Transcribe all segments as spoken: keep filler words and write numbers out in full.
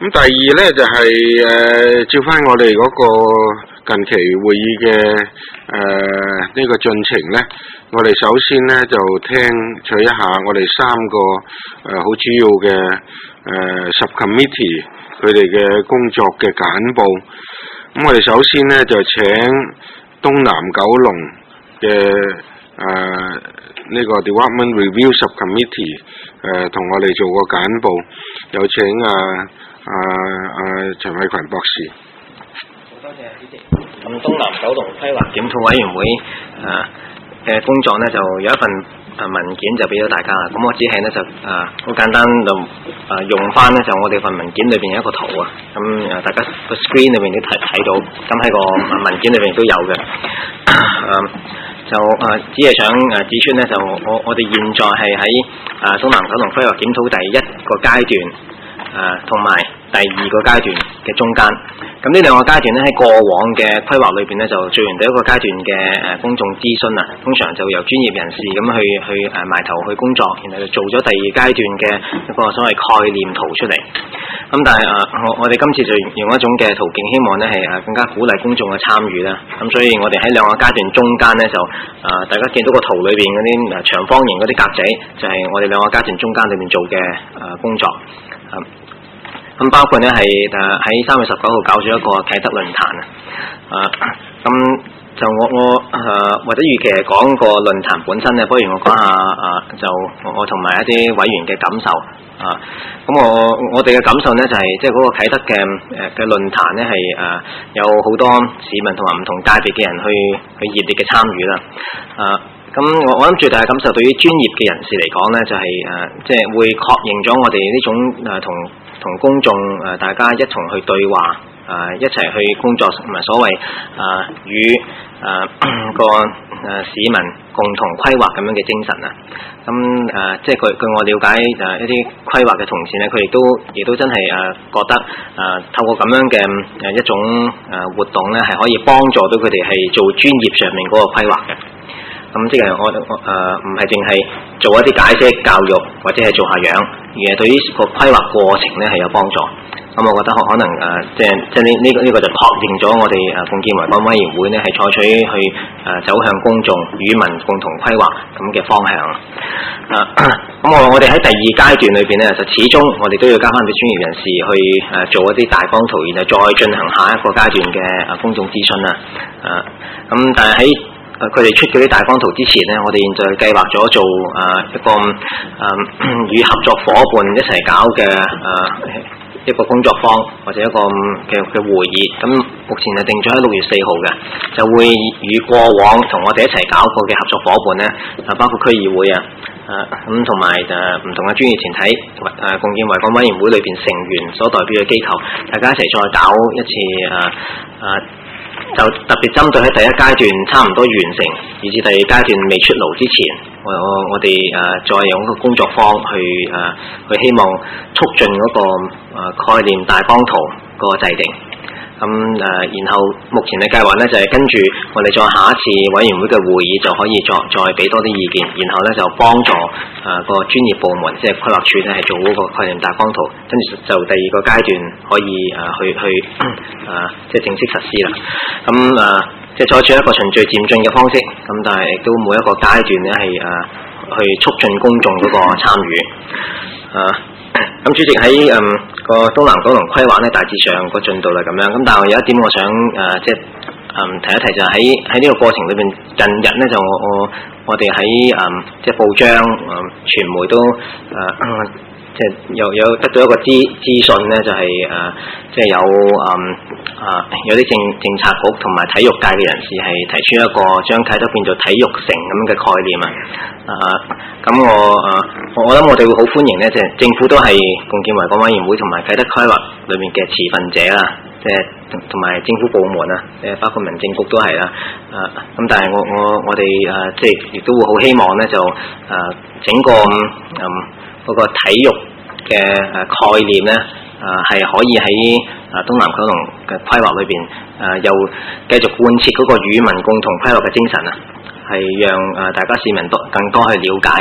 咁第二咧就係、是、誒、呃、照翻我哋嗰個近期會議嘅誒呢個進程咧，我哋首先咧就聽取一下我哋三個誒好、呃、主要嘅誒、呃、subcommittee 佢哋嘅工作嘅簡報。咁我哋首先咧就請東南九龍嘅誒呢個 Development Review Subcommittee 誒同我哋做個簡報，有請啊啊啊陳偉群博士。 多謝主席。咁東南九龍規劃檢討委員會誒嘅工作呢，就有一份誒文件就俾咗大家啦。咁我只係呢，就誒好簡單就誒用翻呢，就我哋份文件裏邊有一個圖啊。咁誒大家個 screen 裏邊都睇睇到，咁喺個文件裏邊都有嘅。誒就誒、呃、只係想誒指出呢，就我我哋現在係喺誒東南九龍規劃檢討第一個階段誒同埋第二個階段嘅中間。咁呢兩個階段咧，喺過往嘅規劃裏邊咧，就做完第一個階段嘅誒公眾諮詢啊，通常就由專業人士咁去去誒埋頭去工作，然後就做咗第二階段嘅一個所謂概念圖出嚟。咁但係誒我我哋今次就用一種嘅途徑，希望咧係誒更加鼓勵公眾嘅參與啦。咁所以我哋喺兩個階段中間咧，就誒大家見到個圖裏邊嗰啲誒長方形嗰啲格仔，就係我哋兩個階段中間裏邊做嘅誒工作。咁包括咧係誒喺三月十九號搞咗一個啟德論壇啊，咁就我我誒、啊、或者與其係講個論壇本身咧，不如我講下啊，就我同埋一啲委員嘅感受啊。咁我我哋嘅感受咧就係即係嗰個啟德嘅誒嘅論壇咧係誒有好多市民同埋唔同界別嘅人去去熱烈嘅參與啦啊。咁我我諗最大嘅感受對於專業嘅人士嚟講咧，就係誒即係會確認咗我哋呢種誒同同公眾誒大家一同去對話誒一齊去工作，同埋所謂誒與誒個誒市民共同規劃咁樣嘅精神啊。咁誒即係據據我了解誒一啲規劃嘅同事咧，佢亦都亦都真係誒覺得誒透過咁樣嘅誒一種誒活動咧，係可以幫助到佢哋係做專業上面嗰個規劃嘅。咁即係我我誒唔係淨係做一啲解釋教育或者係做下樣，而係對於個規劃過程咧係有幫助。咁我覺得可可能誒即係即係呢呢個呢個就確認咗我哋誒共建維港委員會咧係採取去誒走向公眾與民共同規劃咁嘅方向。啊，咁我我哋喺第二階段裏邊咧，就始終我哋都要交翻俾專業人士去誒做一啲大綱圖，然後再進行下一個階段嘅誒公眾諮詢啦。啊，咁但係喺佢哋出嗰啲大綱圖之前呢，我哋現在計劃咗做誒一個誒與合作夥伴一齊搞嘅誒一個工作坊或者一個嘅嘅會議。咁目前係定咗喺六月四號嘅，就會與過往同我哋一齊搞過嘅合作夥伴呢，啊包括區議會啊，誒咁同埋誒唔同嘅專業團體同埋誒共建維港委員會裏邊成員所代表嘅機構，大家一齊再搞一次誒誒。啊啊就特別針對喺第一階段差唔多完成，以至第二階段未出爐之前，我我我哋誒、呃、再用一個工作坊去誒、呃、去希望促進嗰、那個誒、呃、概念大綱圖個制定。咁誒、呃，然後目前嘅計劃咧就係、是、跟住我哋再下一次委員會嘅會議就可以再再俾多啲意見，然後咧就幫助誒、呃、個專業部門即係規劃處咧係做嗰個概念大綱圖，跟住就第二個階段可以誒、呃、去去誒、呃、即係正式實施啦。咁誒、呃、即係採取一個循序漸進嘅方式，咁但係亦都每一個階段咧係誒去促進公眾嗰個參與誒。呃咁主席喺誒個東南九龍規劃咧，大致上個進度係咁樣。咁但係有一點我想誒、呃、即係誒、呃、提一提就係喺喺呢個過程裏邊，近日咧就我我我哋喺誒即係報章誒、呃、傳媒都誒、呃、即係有有得到一個資資訊咧，就係、是、誒、呃、即係有誒啊、呃、有啲政政策局同埋體育界嘅人士係提出一個將啟德變做體育城咁嘅概念啊。啊，咁我誒，我我諗我哋會好歡迎咧，即係政府都係共建維港委員會同埋啟德規劃裏面嘅持份者啦，即係同埋政府部門啊，誒包括民政局都係啦，啊，咁但係我我我哋誒即係亦都會好希望咧，就誒整個嗯嗰個體育嘅誒概念咧，誒係可以喺誒東南九龍嘅規劃裏邊誒又繼續貫徹嗰個與民共同規劃嘅精神啊。係讓誒大家市民多更多去了解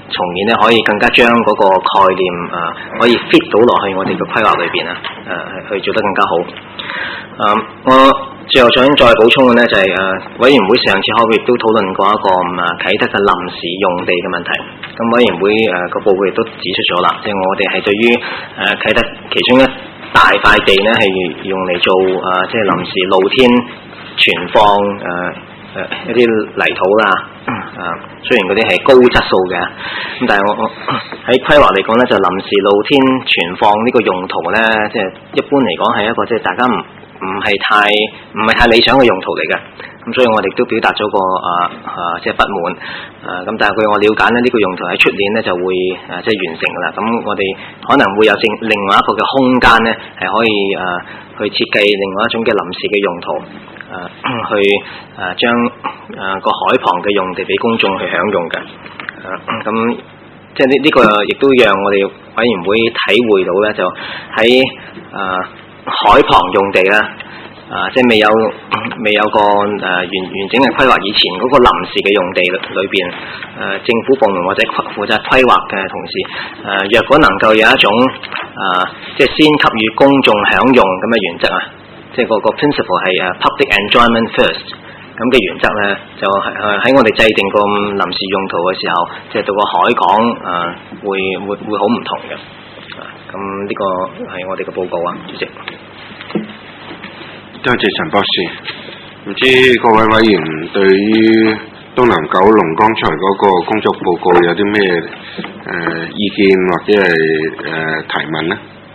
從而咧可以更加將嗰個概念啊、呃、可以 fit 到落去我哋嘅規劃裏邊啊，誒、呃、去做得更加好。啊、呃，我最後想再補充嘅咧就係、是、誒、呃、委員會上次開會亦都討論過一個啊啟德嘅臨時用地嘅問題。咁委員會誒個、呃、報告亦都指出咗啦，即係我哋係對於誒、呃、啟德其中一大塊地咧係用嚟做誒、呃、即係臨時露天存放誒。呃誒、呃、一啲泥土啦，啊雖然嗰啲係高質素嘅，咁但係我我喺規劃嚟講咧，就臨時露天存放呢個用途咧，即係一般嚟講係一個即係大家唔唔係太唔係太理想嘅用途嚟嘅，咁所以我哋都表達咗個啊啊即係不滿，啊咁但係據我了解咧，呢、這個用途喺出年咧就會啊即係完成㗎啦，咁我哋可能會有正另外一個嘅空間咧係可以啊去設計另外一種嘅臨時嘅用途。誒、呃、去誒將誒個海旁嘅用地俾公眾去享用嘅，誒咁即係呢呢個亦都讓我哋委員會體會到咧，就喺誒、呃、海旁用地啦，啊、呃、即係未有未有個誒、呃、完完整嘅規劃以前嗰個臨時嘅用地裏邊，誒、呃、政府部門或者負責規劃嘅同事，誒、呃、若果能夠有一種誒、呃、即係先給予公眾享用咁嘅原則啊。即係個個 principle 係誒 public enjoyment first 咁嘅原則咧，就係喺我哋制定個臨時用途嘅時候，即係到個海港誒、呃、會會會好唔同嘅。咁、啊、呢個係我哋嘅報告啊，主席。 多謝陳博士。唔知各位委員對於東南九龍剛才嗰個工作報告有啲咩誒意見或者係誒、呃、提問咧？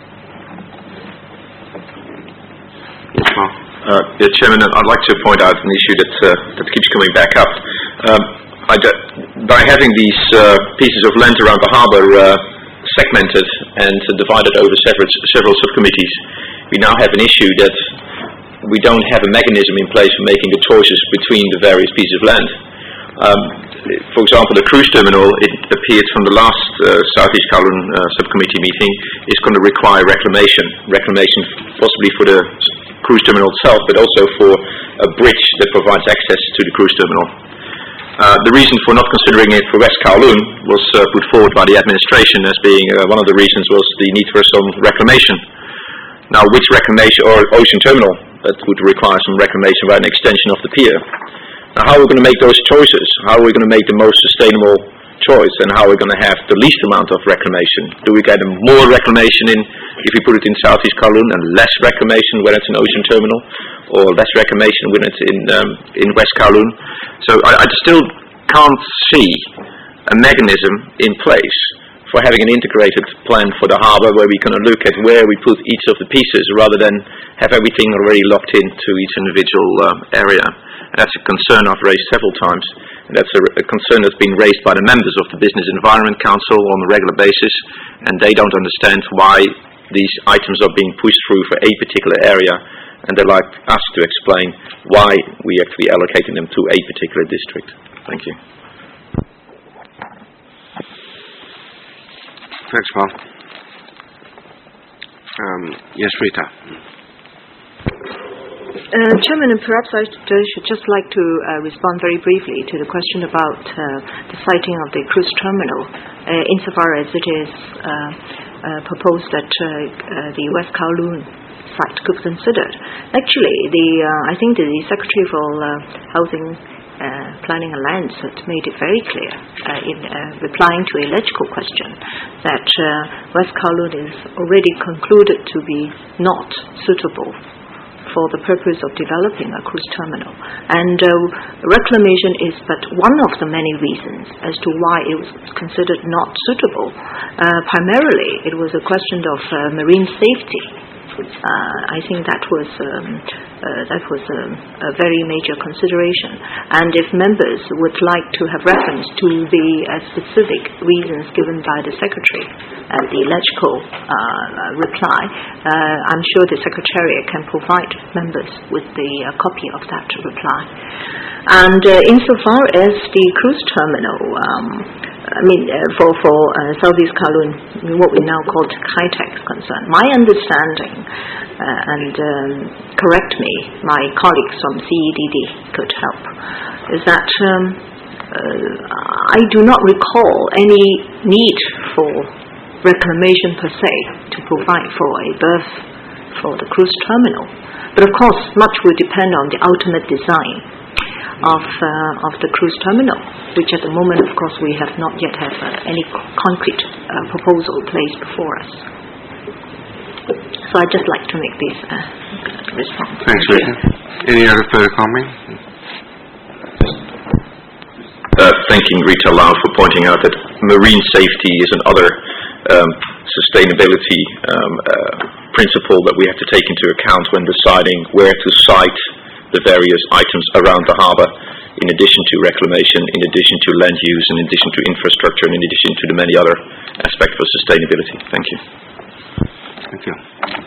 Uh, yeah, Chairman, I'd like to point out an issue that uh, that keeps coming back up. Um, I d- by having these uh, pieces of land around the harbour uh, segmented and uh, divided over several, several subcommittees, we now have an issue that we don't have a mechanism in place for making the choices between the various pieces of land. Um, for example, the cruise terminal, it appeared from the last uh, South East Kowloon uh, subcommittee meeting, is going to require reclamation. Reclamation possibly for the cruise terminal itself, but also for a bridge that provides access to the cruise terminal. Uh, the reason for not considering it for West Kowloon was uh, put forward by the administration as being uh, one of the reasons was the need for some reclamation. Now, which reclamation, or ocean terminal, that would require some reclamation by an extension of the pier. Now, how are we going to make those choices? How are we going to make the most sustainable choice, and how are we going to have the least amount of reclamation? Do we get more reclamation in if we put it in South East Kowloon, and less reclamation when it's an ocean terminal, or less reclamation when it's in um, in West Kowloon? So I, I still can't see a mechanism in place for having an integrated plan for the harbour where we can look at where we put each of the pieces rather than have everything already locked into each individual uh, area. And that's a concern I've raised several times. And that's a, a concern that's been raised by the members of the Business Environment Council on a regular basis, and they don't understand why these items are being pushed through for a particular area, and they'd like us to explain why we actually allocating them to a particular district. Thank you. Thanks, Paul. Um, yes, Rita. Uh, Chairman, perhaps I should just like to uh, respond very briefly to the question about uh, the siting of the cruise terminal, uh, insofar as it is uh, uh, proposed that uh, uh, the West Kowloon site could be considered. Actually, the uh, I think the Secretary for uh, Housing, uh, Planning and Lands had made it very clear uh, in uh, replying to a logical question that uh, West Kowloon is already concluded to be not suitable for the purpose of developing a cruise terminal. And uh, reclamation is but one of the many reasons as to why it was considered not suitable. Uh, primarily, it was a question of uh, marine safety. Uh, I think that was um, uh, that was um, a very major consideration. And if members would like to have reference to the uh, specific reasons given by the Secretary, uh, the logical uh, reply, uh, I'm sure the Secretariat can provide members with the uh, copy of that reply. And uh, insofar as the cruise terminal, um, I mean, uh, for, for uh, Southeast Kowloon, what we now call high-tech concern, my understanding, uh, and um, correct me, my colleagues from C E D D could help, is that um, uh, I do not recall any need for reclamation per se to provide for a berth for the cruise terminal. But of course, much will depend on the ultimate design of uh, of the cruise terminal, which at the moment, of course, we have not yet have uh, any concrete uh, proposal placed before us. So I'd just like to make this uh, response. Thanks, Rita. Any other further comment? Uh, thanking Rita Lau for pointing out that marine safety is another um, sustainability um, uh, principle that we have to take into account when deciding where to site the various items around the harbour, in addition to reclamation, in addition to land use, in addition to infrastructure, and in addition to the many other aspects of sustainability. Thank you. Thank you.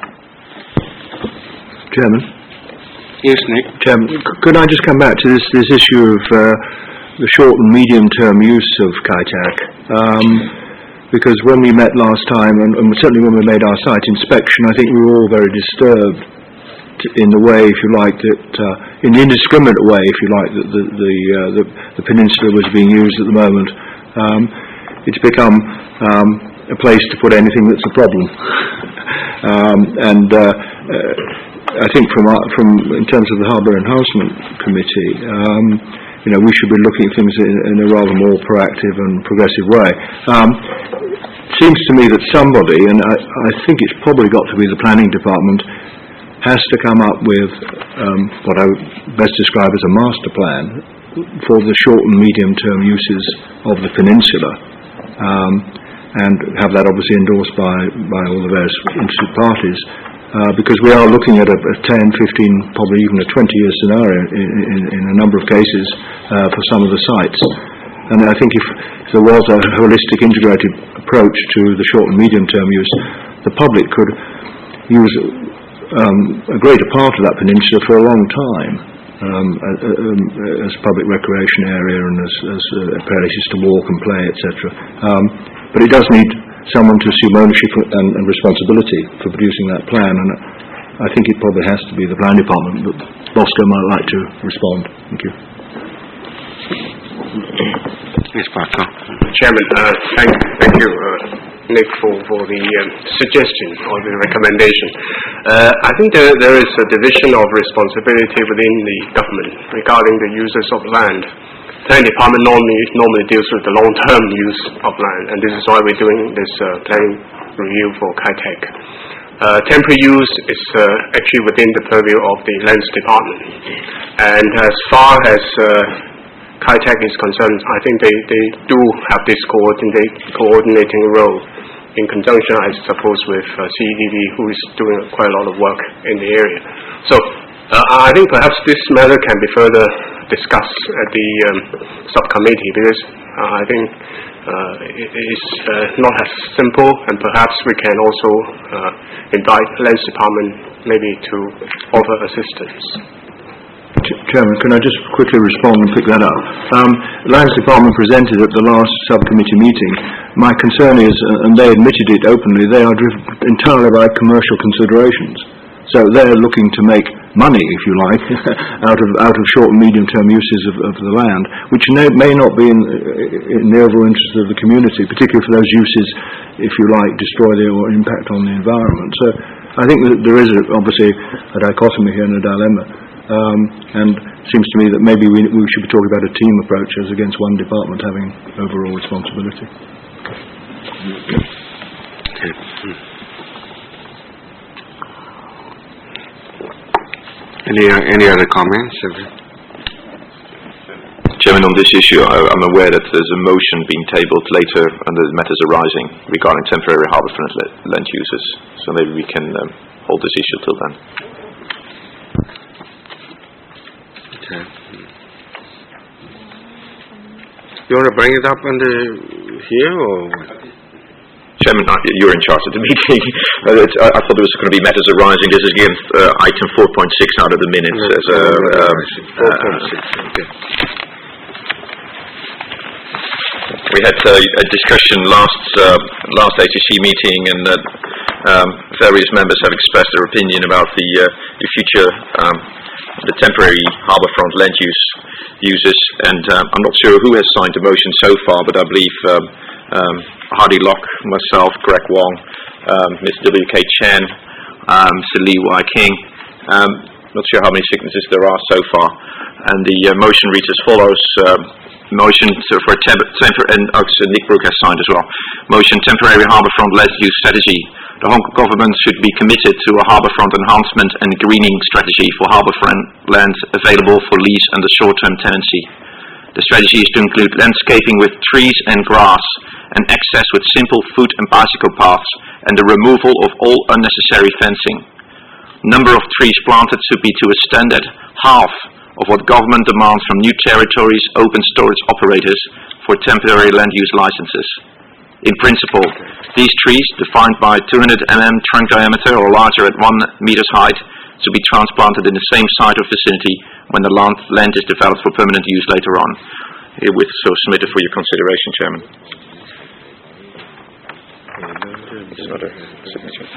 Chairman? Yes, Nick? Chairman, c- could I just come back to this, this issue of uh, the short and medium-term use of Kai Tak? Um, because when we met last time, and, and certainly when we made our site inspection, I think we were all very disturbed t- in the way, if you like, that uh, in the indiscriminate way, if you like, that the the, uh, the the peninsula was being used at the moment. Um, it's become um, a place to put anything that's a problem, um, and uh, uh, I think from our, from in terms of the Harbour Enhancement Committee. Um, You know, we should be looking at things in, in a rather more proactive and progressive way. Um, it seems to me that somebody, and I, I think it's probably got to be the planning department, has to come up with um, what I would best describe as a master plan for the short and medium-term uses of the peninsula, um, and have that obviously endorsed by, by all the various interested parties. Uh, because we are looking at a, a ten, fifteen, probably even a twenty-year scenario in, in, in a number of cases uh, for some of the sites. And I think if, if there was a holistic, integrated approach to the short and medium-term use, the public could use um, a greater part of that peninsula for a long time um, as a public recreation area and as, as uh, places to walk and play, et cetera. Um, but it does need someone to assume ownership and, and responsibility for producing that plan, and I think it probably has to be the planning department, but Bosco might like to respond. Thank you. Yes, Paco. Chairman, uh, thank, thank you, uh, Nick, for, for the um, suggestion or the recommendation. Uh, I think there, there is a division of responsibility within the government regarding the uses of land. The planning department normally, normally deals with the long-term use of land, and this is why we're doing this uh, planning review for Kai Tak. Uh, temporary use is uh, actually within the purview of the lands department, and as far as uh, Kai Tak is concerned, I think they, they do have this coordinate, coordinating role in conjunction, I suppose, with uh, C E D D, who is doing quite a lot of work in the area. So uh, I think perhaps this matter can be further discussed at the um, subcommittee, because uh, I think uh, it is uh, not as simple, and perhaps we can also uh, invite Lands Department maybe to offer assistance. Chairman, can I just quickly respond and pick that up? Um, Lands Department presented at the last subcommittee meeting. My concern is, uh, and they admitted it openly, they are driven entirely by commercial considerations. So they're looking to make money, if you like, out of out of short and medium-term uses of, of the land, which may, may not be in, in the overall interest of the community, particularly for those uses, if you like, destroy the or impact on the environment. So I think that there is a, obviously a dichotomy here and a dilemma, um, and it seems to me that maybe we, we should be talking about a team approach as against one department having overall responsibility. Okay. Any, uh, any other comments? Chairman, on this issue, I, I'm aware that there's a motion being tabled later under the matters arising regarding temporary harbourfront land uses. So maybe we can um, hold this issue till then. Okay. You want to bring it up under here, or what? Chairman, you're in charge of the meeting. uh, it's, I, I thought there was going to be matters arising. This is against uh, item four point six out of the minutes. As a, um, four point six, okay. We had uh, a discussion last uh, last A T C meeting, and uh, um, various members have expressed their opinion about the, uh, the future um, the temporary harbourfront land use uses, and um, I'm not sure who has signed the motion so far, but I believe um, um, Hardy Locke, myself, Greg Wong, um, Miz W K Chen, um, Mister Lee Y King. Um, not sure how many signatures there are so far, and the uh, motion reads as follows. Um, motion to, for a temp- temporary, and oh, so Nick Brook has signed as well. Motion: temporary harbourfront land use strategy. The Hong Kong government should be committed to a harbourfront enhancement and greening strategy for harbourfront land available for lease under short-term tenancy. The strategy is to include landscaping with trees and grass, and access with simple foot and bicycle paths, and the removal of all unnecessary fencing. Number of trees planted should be to a standard half of what government demands from new territories open storage operators for temporary land use licenses. In principle, these trees, defined by two hundred millimeter trunk diameter or larger at one meter's height, should be transplanted in the same site or vicinity when the land, land is developed for permanent use later on. Herewith so submitted for your consideration, Chairman. It's not a signature.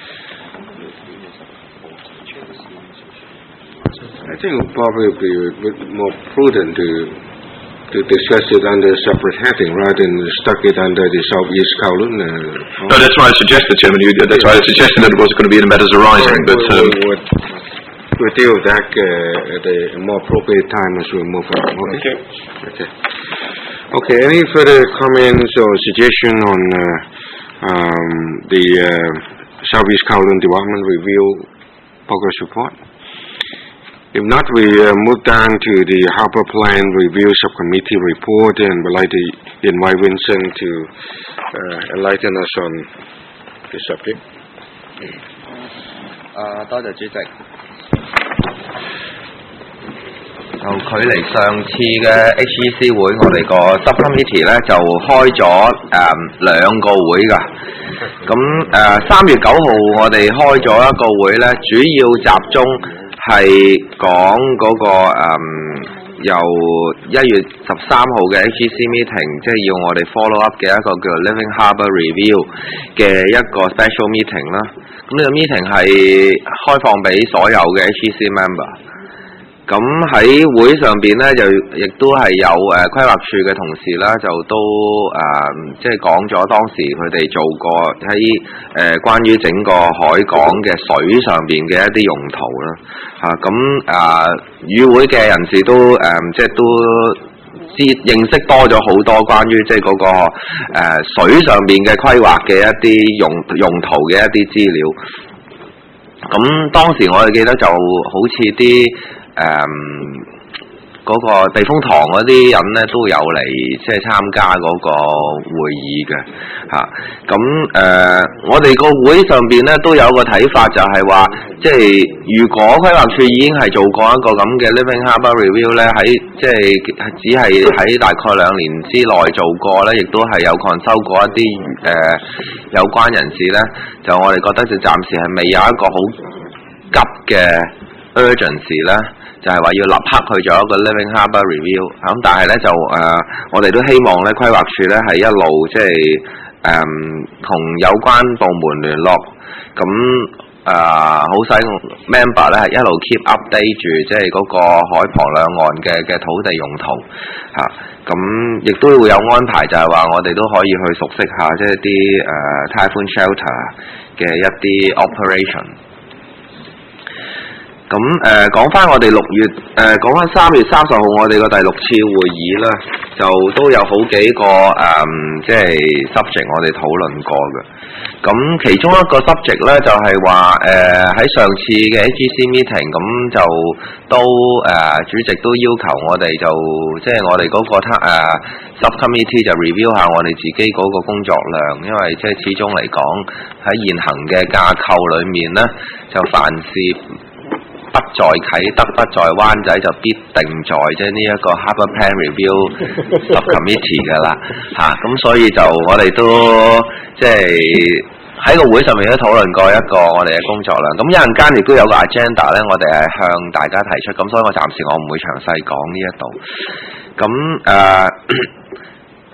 I think it would probably be a bit more prudent to to discuss it under a separate heading rather than stuck it under the Southeast Kowloon. Uh, no, that's why I suggested, Chairman. You, that's why I suggested that it was going to be in the matters arising. Right, but we'll, um, we'll, we'll deal with that uh, at a more appropriate time as we move on. Okay. Okay. Okay. Okay. Any further comments or suggestion on uh, um, the uh, Southeast Kowloon Development Review progress report? If not, we uh, move down to the Harbour Plan Review Subcommittee report, and we'd like to invite Vincent to uh, enlighten us on the subject. 啊，多謝主席。就距離上次嘅 H E C 會，我哋個 subcommittee 咧就開咗誒兩個會㗎。咁誒三月九號我哋開咗一個會咧，主要集中係講嗰、那個誒、嗯、由一月十三號嘅 H E C meeting， 即係要我哋 follow up 嘅一個叫 Living Harbour Review 嘅一個 special meeting 啦。咁呢個 meeting 係開放俾所有嘅 H E C member。咁喺會上邊咧，就亦都係有誒、呃、規劃處嘅同事啦，就都誒、呃、即係講咗當時佢哋做過喺誒、呃、關於整個海港嘅水上邊嘅一啲用途啦，嚇咁誒與會嘅人士都誒、呃、即係都知認識多咗好多關於即係嗰、那個、呃、水上邊嘅規劃嘅一啲用用途嘅一啲資料。咁當時我哋記得就好似啲誒嗰個避風塘嗰啲人咧都有嚟即係參加嗰個會議嘅嚇，咁、啊、誒、呃、我哋個會上邊咧都有個睇法，就係話即係如果規劃處已經係做過一個咁嘅 Living Harbour Review 咧，喺即係只係喺大概兩年之內做過咧，亦都係有 consult 過一啲誒、呃、有關人士咧，就我哋覺得就暫時係未有一個好急嘅 urgency 咧。就係話要立刻去做一個 Living Harbour Review， 咁但係咧就誒、呃，我哋都希望咧規劃處咧係一路即係誒同有關部門聯絡，咁誒好使 member 咧係一路 keep update 住即係嗰個海旁兩岸嘅嘅土地用途嚇，咁、啊、亦都會有安排，就係話我哋都可以去熟悉下即係啲誒 Typhoon Shelter 嘅一啲 operation。咁誒講翻我哋六月誒講翻三月三十號我哋個第六次會議啦，就都有好幾個誒、嗯、即係 subject 我哋討論過嘅。咁其中一個 subject 咧就係話誒喺上次嘅 H E C meeting， 咁就都誒、呃、主席都要求我哋就即係我哋嗰、那個誒、呃、subcommittee 就 review 下我哋自己嗰個工作量，因為即係始終嚟講喺現行嘅架構裏面咧，就凡事不在啟德不在灣仔就必定在即係呢一個 Harbour Plan Review Subcommittee 㗎啦嚇，咁、啊、所以就我哋都即係喺個會上面都討論過一個我哋嘅工作量，咁一陣間亦都有個 agenda 咧，我哋係向大家提出，咁所以我暫時我唔會詳細講呢一度，咁誒。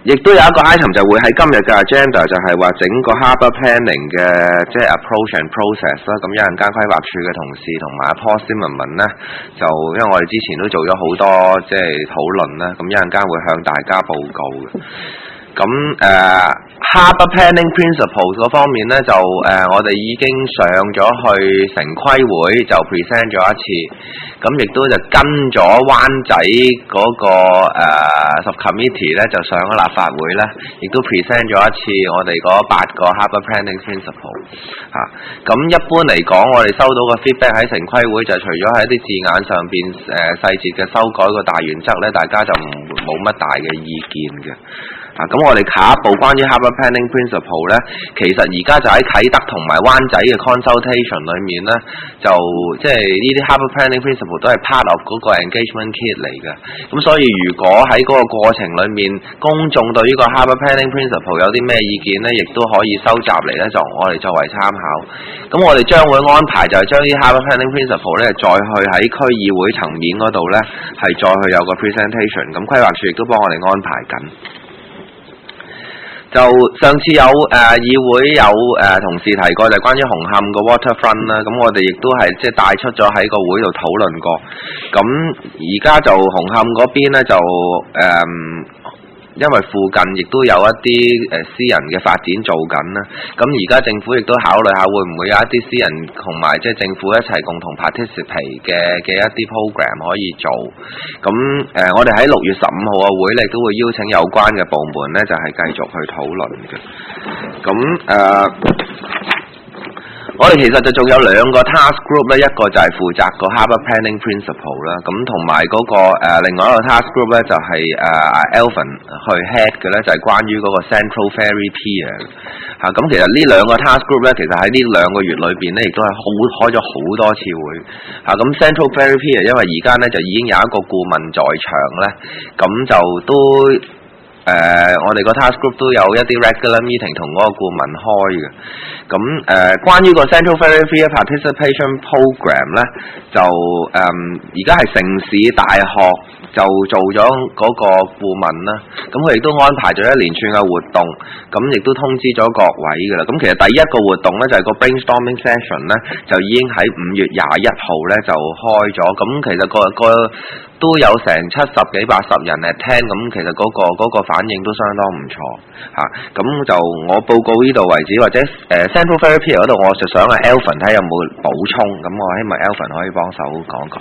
亦都有一個 item 就會喺今日嘅 agenda 就係話整個 harbour planning 嘅即係 approach and process 啦。咁一陣間規劃處嘅同事同埋阿 Paul Zimmerman 咧，就因為我哋之前都做咗好多即係討論啦，咁一陣間會向大家報告嘅。咁誒、uh, harbour planning principles 嗰方面咧，就誒、uh, 我哋已經上咗去城規會就 present 咗一次，咁亦都就跟咗灣仔嗰、那個誒、uh, subcommittee 咧，就上咗立法會咧，亦都 present 咗一次我哋嗰八個 harbour planning principle 嚇、啊。咁一般嚟講，我哋收到個 feedback 喺城規會就除咗喺啲字眼上邊誒、uh, 細節嘅修改個大原則咧，大家就唔冇乜大嘅意見嘅。啊，咁我哋下一步關於 harbour planning principle 咧，其實而家就喺啟德同埋灣仔嘅 consultation 裏面咧，就即係呢啲 harbour planning principle 都係 part of 嗰個 engagement kit 嚟嘅。咁所以如果喺嗰個過程裏面，公眾對於個 harbour planning principle 有啲咩意見咧，亦都可以收集嚟咧，就我哋作為參考。咁我哋將會安排就係將啲 harbour planning principle 咧，再去喺區議會層面嗰度咧，係再去有個 presentation。咁規劃處亦都幫我哋安排緊。就上次有誒、呃、議會有誒、呃、同事提過，就關於紅磡個 waterfront 啦，咁我哋亦都係即係帶出咗喺個會度討論過。咁而家就紅磡嗰邊咧就誒。呃因為附近亦都有一啲誒私人嘅發展做緊啦，咁而家政府亦都考慮下會唔會有一啲私人同埋即係政府一齊共同 participate 嘅嘅一啲 program 可以做。咁誒、呃，我哋喺六月十五號嘅會咧都會邀請有關嘅部門咧，就係、是、繼續去討論嘅。咁誒。呃我哋其實就仲有兩個 task group 咧，一個就係負責個 harbour planning principle 啦，咁同埋嗰個、呃、另外一個 task group 咧就係誒 Alvin 去 head 嘅咧，就係、是、關於嗰個 Central Ferry Pier 嚇。咁、啊、其實呢兩個 task group 咧，其實喺呢兩個月裏邊咧，亦都係好開咗好多次會嚇。咁、啊、Central Ferry Pier 因為而家咧就已經有一個顧問在場咧，咁就都。誒、呃，我哋個 task group 都有一啲 regular meeting 同嗰個顧問開嘅。咁誒、呃，關於個 Central Ferry Pier Participation Program 咧，就誒而家係城市大學就做咗嗰個顧問啦。咁佢亦都安排咗一連串嘅活動，咁亦都通知咗各位㗎啦。咁其實第一個活動咧就係、是、個 brainstorming session 咧，就已經喺五月廿一號咧就開咗。咁其實、個個都有成七十幾八十人嚟聽，咁其實嗰、個嗰、個反應都相當唔錯嚇。咁、啊、就我報告呢度為止，或者誒、呃、Central Ferry Pier 嗰度，我就想阿 Alvin 睇有冇補充，咁我希望 Alvin 可以幫手講講。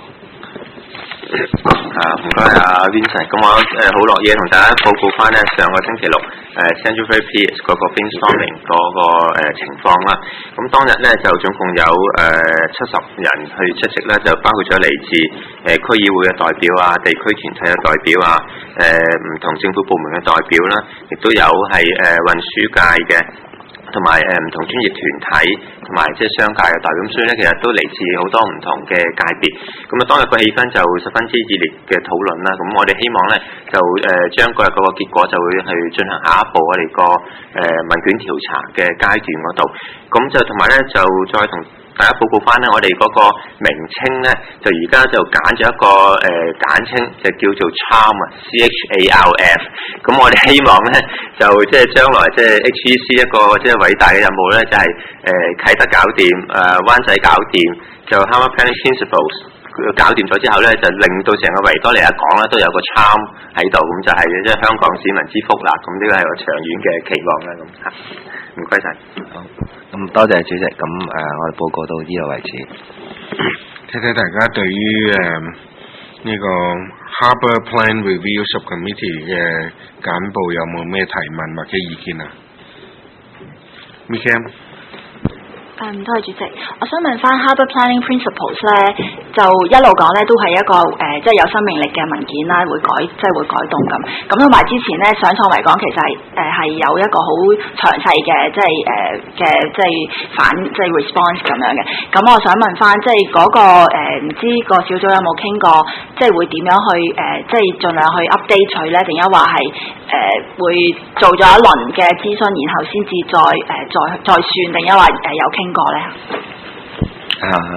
啊，唔該啊 Vincent，咁我誒好樂意同大家報告翻咧上個星期六誒、呃、Central Ferry Pier 嗰個 brainstorming 嗰、那個、呃、情況啦。咁當日咧就總共有誒七十人去出席咧，就包括咗嚟自誒、呃、區議會嘅代表啊、地區團體嘅代表啊、誒、呃、唔同政府部門嘅代表啦，亦都有係誒、呃、運輸界嘅。同埋誒唔同專業團體同埋即係商界嘅代表，咁所以咧其實都嚟自好多唔同嘅界別。咁啊當日個氣氛就十分之熱烈嘅討論啦。咁我哋希望咧就誒、呃、將嗰日嗰個結果就會去進行下一步我哋個誒問卷調查嘅階段嗰度。咁就同埋咧就再同大家報告翻咧，我哋嗰個名稱咧，就而家就揀咗一個誒、呃、簡稱，就叫做 Charm 啊 ，C H A R F。咁我哋希望咧，就即係將來即係 H E C 一個即係偉大嘅任務咧，就係、是、誒、呃、啟德搞掂，誒、呃、灣仔搞掂，就 Harbour Planning Principles 搞掂咗之後咧，就令到成個維多利亞港咧都有個 Charm 喺度，咁就係即係香港市民之福啦。咁呢個係個長遠嘅期望啦。咁嚇，唔該晒。 好，咁多謝主席。咁誒、呃，我哋報告到呢度為止。 睇睇大家對於誒呢個 Harbour Plan Review Subcommittee 嘅簡報有冇咩提問或者意見啊 ？Michael。 誒唔多謝主席，我想問翻 Harbour Planning Principles 咧，就一路講咧都係一個誒、呃，即係有生命力嘅文件啦，會改即係會改動咁。咁同埋之前咧上創維講，其實係誒係有一個好詳細嘅，即係誒嘅即係反即係 response 咁樣嘅。咁我想問翻，即係嗰、那個唔、呃、知個小組有冇傾過，即係會點樣去誒、呃，即係盡量去 update 佢咧，定係話係誒會做咗一輪嘅諮詢，然後先至再誒、呃、再再算，定係話誒有傾過咧？ 啊，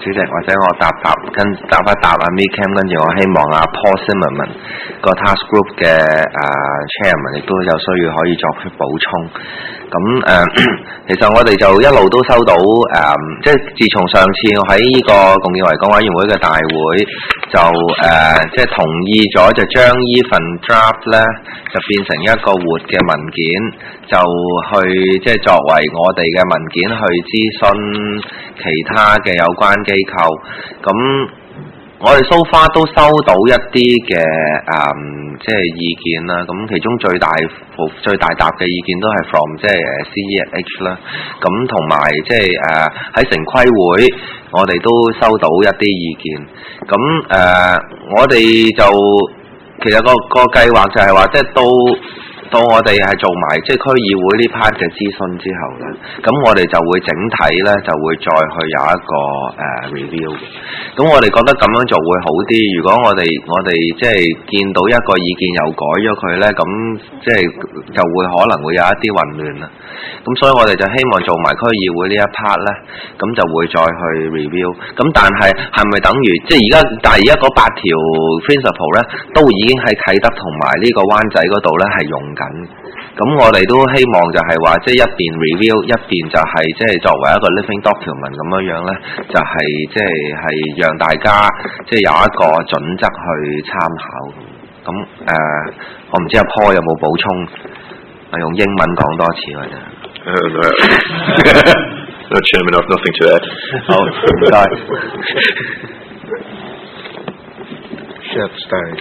主席，或者我答答跟答一答阿 Mick Cam， 跟住我希望阿 Paul Zimmerman 個 Task Group 嘅誒、呃、Chairman 亦都有需要可以作出補充。咁誒、呃，其實我哋就一路都收到誒、呃，即係自從上次我喺呢個共建維港委員會嘅大會就誒、呃，即係同意咗就將呢份 draft 咧就變成一個活嘅文件，就去即係作為我哋嘅文件去諮詢其他嘅有關機構。咁我哋 so far 都收到一啲嘅誒，即係意見啦。咁其中最大最大沓嘅意見都係 from 即係 C E H 啦。咁同埋即係誒喺城規會，我哋都收到一啲意見。咁誒、呃，我哋就其實個個計劃就係話，即係到到我哋係做埋即係區議會呢 part 嘅諮詢之後咧，咁我哋就會整體咧就會再去有一個誒、呃、review 嘅。咁我哋覺得咁樣做會好啲。如果我哋我哋即係見到一個意見又改咗佢咧，咁即係就會可能會有一啲混亂啦。咁所以我哋就希望做埋區議會呢一 part 咧，咁就會再去 review。咁但係係咪等於即係而家？但係而家嗰八條 principle 咧，都已經喺啟德同埋呢個灣仔嗰度咧係用緊。咁我哋都希望就係話，即係一邊 review， 一邊就係即係作為一個 living document 咁樣樣咧，就係即係係讓大家即係有一個準則去參考。咁誒、呃，我唔知阿 Paul 有冇補充？我用英文講多次或者。 No, Chairman, I've nothing to add. 好，唔該。 Chef Stein。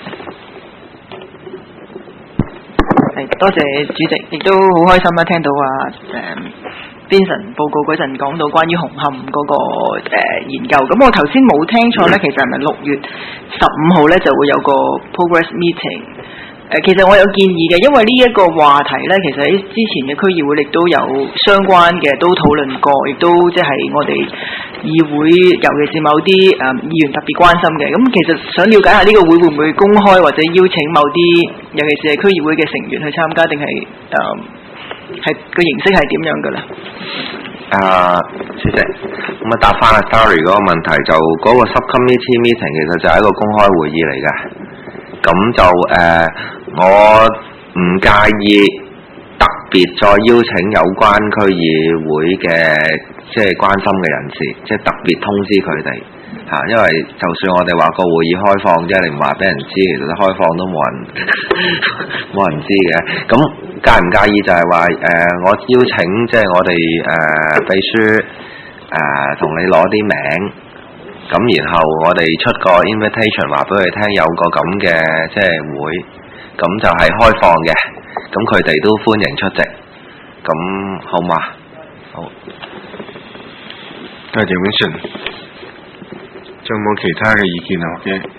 係多謝主席，亦都好開心啦！聽到啊誒 Vincent 報告嗰陣講到關於紅磡嗰、那個、呃、研究，咁我頭先冇聽錯咧，其實係咪六月十五號咧就會有個 progress meeting？誒、呃，其實我有建議嘅，因為呢一個話題咧，其實喺之前嘅區議會亦都有相關嘅都討論過，亦都即係我哋議會，尤其是某啲誒、呃、議員特別關心嘅。咁其實想了解下呢個會會唔會公開或者邀請某啲，尤其是係區議會嘅成員去參加，定係誒係個形式係點樣嘅咧？ 啊，主席，咁啊答翻阿 Starry 嗰個問題，就嗰個 subcommittee meeting 其實就係一個公開會議嚟嘅。咁就誒、呃，我唔介意特別再邀請有關區議會嘅即係關心嘅人士，即係特別通知佢哋嚇，因為就算我哋話個會議開放啫，你唔話俾人知，其實開放都冇人冇人知嘅。咁介唔介意就係話誒，我邀請即係我哋誒、呃、秘書誒同、呃、你攞啲名。咁然後我哋出個 invitation 話俾佢聽有個咁嘅即係會，咁就係開放嘅，咁佢哋都歡迎出席，咁好嘛？好， 多謝 Vincent， 仲有冇其他嘅意見啊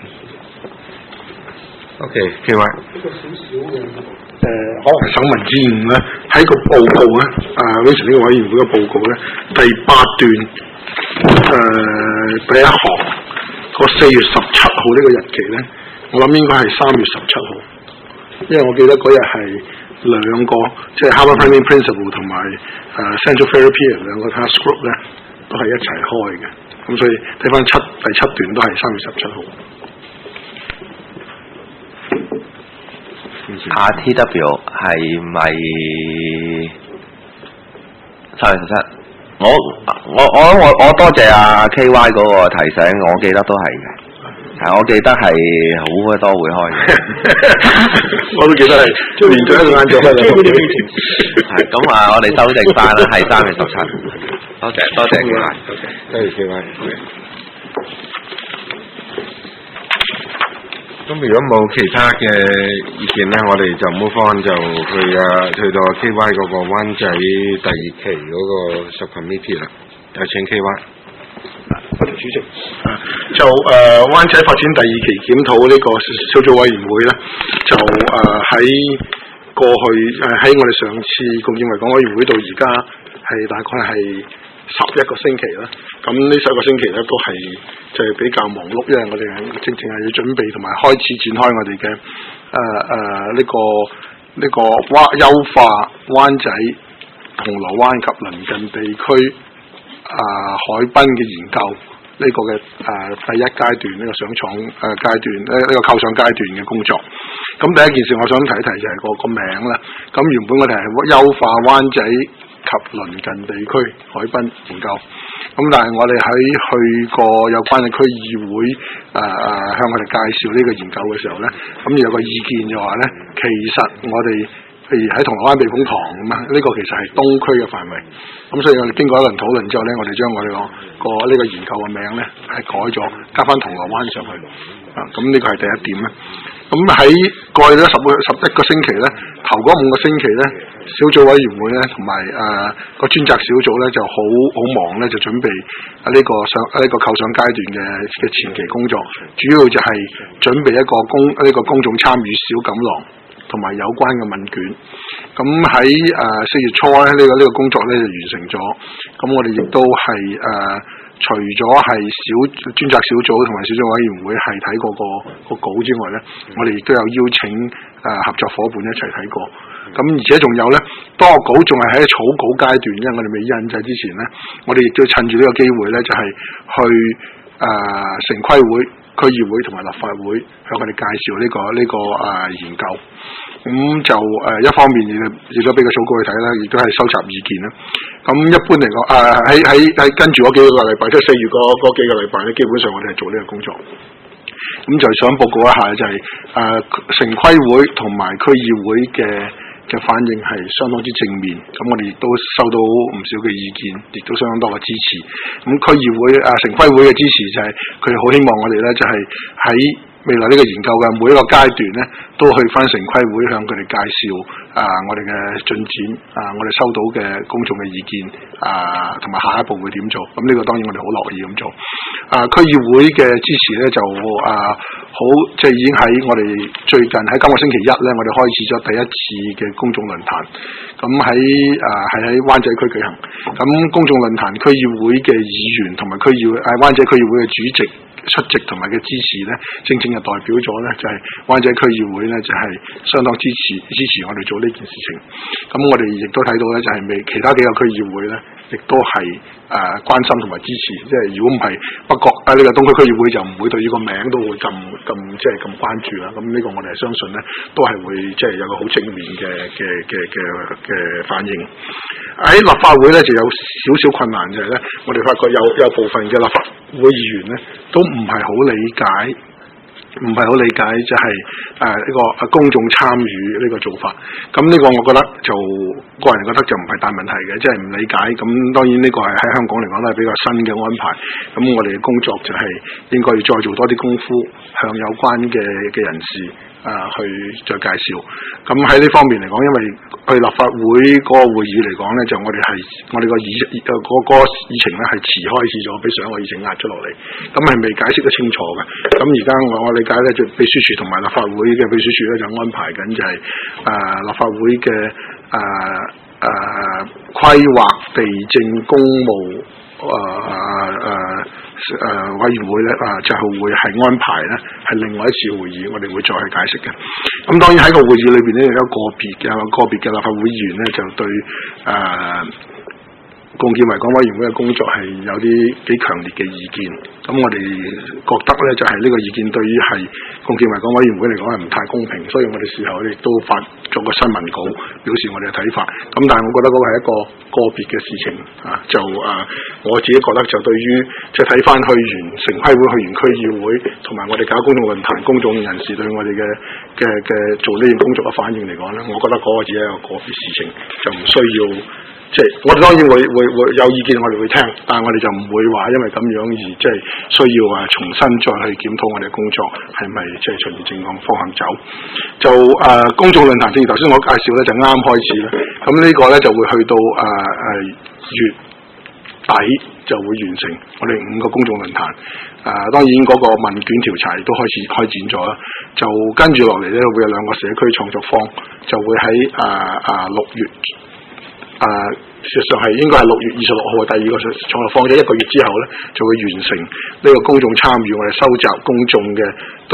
？OK，OK，K Y。呢個少少嘅誒，可能審問之誤咧，喺個報告咧，啊 Vincent 呢個委員會嘅報告咧，第八段。誒、呃，第一行個四月十七號呢個日期咧，我諗應該係三月十七號，因為我記得嗰日係兩個，即係 Harbour Planning Principle 同埋誒 Central Ferry Pier 兩個 task group 咧，都係一齊開嘅，咁所以睇翻七第七段都係三月十七號。 R T W 係咪三月十七？我我我我我多謝阿 K Y 嗰個提醒，我記得都係嘅，係我記得係好多會開嘅， 我都記得係連續一個晏晝開兩個會， 係咁啊！我哋修正翻啦，係三月十七，多謝多謝 K Y， 多謝 K Y。咁如果冇其他嘅意見咧，我哋就唔好翻就去啊，去到 K Y 嗰個灣仔第二期嗰個 subcommittee 啦。有請 K Y。多謝主席。啊，就誒、呃、灣仔發展第二期檢討呢個小組委員會咧，就誒喺、呃、過去誒喺、呃、我哋上次共建維港委員會到而家係大概係十一個星期啦。咁呢十一個星期咧都係就係比較忙碌，因為我哋係正正係要準備同埋開始展開我哋嘅誒誒呢個呢、這個灣優化灣仔、銅鑼灣及鄰近地區啊、呃、海濱嘅研究呢個嘅誒、呃、第一階段呢、呢個上廠誒、呃、階段呢呢、呢個構想階段嘅工作。咁第一件事我想提一提就係個個名啦。咁原本我哋係優化灣仔及鄰近地區海濱研究。咁但係我哋喺去過有關嘅區議會誒誒、呃、向我哋介紹呢個研究嘅時候咧，咁有個意見就話咧，其實我哋譬如喺銅鑼灣避風塘咁啊，呢、呢個其實係東區嘅範圍。咁所以我哋經過一輪討論之後咧，我哋將我哋個個呢個研究嘅名咧係改咗，加翻銅鑼灣上去。啊，咁呢個係第一點啦。咁喺過去咧十個十一個星期咧，頭嗰五個星期咧，小組委員會咧同埋誒個專責小組咧就好好忙咧，就準備啊呢個上呢、呢個構想階段嘅嘅前期工作，主要就係準備一個公呢、呢個公眾參與小錦囊同埋有關嘅問卷。咁喺誒四月初咧，呢、呢個呢、呢個工作咧就完成咗。咁我哋亦都係誒。呃除咗係小專責小組同埋小組委員會係睇過個個稿之外咧，我哋亦都有邀請誒合作伙伴一齊睇過。咁而且仲有咧，當個稿仲係喺草稿階段，因為我哋未印製之前咧，我哋亦都趁住呢個機會咧，就係、是、去誒、呃、城規會、區議會同埋立法會向佢哋介紹呢、這個呢、這個誒、呃、研究。咁就誒、呃、一方面亦亦都俾個草稿去睇啦，亦都係收集意見啦。咁一般嚟講，誒喺喺喺跟住嗰幾個禮拜，即係四月嗰嗰幾個禮拜咧，基本上我哋係做呢個工作。咁就想報告一下，就係、是、誒、呃、城規會同埋區議會嘅嘅反應係相當之正面。咁我哋亦都收到唔少嘅意見，亦都相當多嘅支持。咁區議會誒、呃、城規會嘅支持就係佢哋好希望我哋咧，就係喺未來呢個研究嘅每一個階段咧，都去翻城規會向佢哋介紹啊、呃，我哋嘅進展啊、呃，我哋收到嘅公眾嘅意見啊，同、呃、埋下一步會點做？咁呢個當然我哋好樂意咁做。啊、呃，區議會嘅支持咧就啊、呃、好，即係已經喺我哋最近喺今個星期一咧，我哋開始咗第一次嘅公眾論壇。咁喺啊係喺灣仔區舉行。咁公眾論壇區議會嘅議員同埋區議會誒、呃、灣仔區議會嘅主席出席同埋嘅支持咧，正正係代表咗咧，就係灣仔區議會咧，就係相當支持支持我哋做呢件事情。咁我哋亦都睇到咧，就係未其他幾個區議會咧，亦都係誒、呃、關心同埋支持。即係如果唔係北角啊呢、呢個東區區議會就唔會對呢個名都會咁咁即係咁關注啦。咁呢個我哋係相信咧，都係會即係有個好正面嘅嘅嘅嘅嘅反應。喺立法會咧就有少少困難，就係咧，我哋發覺有有部分嘅立法會議員咧都唔係好理解，唔係好理解就係誒呢個公眾參與呢個做法。咁呢個我覺得就個人覺得就唔係大問題嘅，即係唔理解。咁當然呢個係喺香港嚟講都係比較新嘅安排。咁我哋嘅工作就係應該要再做多啲功夫，向有關嘅嘅人士啊去再介紹。咁喺呢方面嚟講，因為去立法會嗰個會議嚟講咧，就我哋係我哋個議誒個個議程咧係遲開始咗，比上一個議程壓咗落嚟，咁係未解釋得清楚嘅。咁而家我我理解咧，就秘書處同埋立法會嘅秘書處咧就安排緊就係、是、誒、呃、立法會嘅誒誒規劃地政公務誒誒。呃呃誒、呃、委員會咧啊，就係會係安排咧，係另外一次會議，我哋會再去解釋嘅。咁當然喺個會議裏邊咧，有個別嘅個別嘅立法會議員咧，就對誒共建維港委員會嘅工作係有啲幾強烈嘅意見。咁我哋覺得咧，就係、是、呢個意見對於係共建維港委員會嚟講係唔太公平，所以我哋事後亦都發咗個新聞稿表示我哋嘅睇法。咁但係我覺得嗰個係一個個別嘅事情啊，就誒、啊、我自己覺得就對於即係睇翻去完城規會、去完區議會，同埋我哋搞公眾論壇、公眾人士對我哋嘅嘅嘅做呢件工作嘅反應嚟講咧，我覺得嗰個只係一個個別事情，就唔需要。即係我哋當然會會會有意見，我哋會聽，但係我哋就唔會話因為咁樣而即係需要啊重新再去檢討我哋嘅工作係咪即係循住正確方向走。就誒、呃、公眾論壇，正如頭先我介紹咧，就啱開始啦。咁呢個咧就會去到誒誒、呃、月底就會完成我哋五個公眾論壇。誒、呃、當然嗰個問卷調查亦都開始開展咗啦。就跟住落嚟咧，會有兩個社區創作坊，就會喺誒誒六月。誒、呃，事實上係應該係六月二十六號嘅第二個創作坊，咗一個月之後咧，就會完成呢個公眾參與，我哋收集公眾嘅對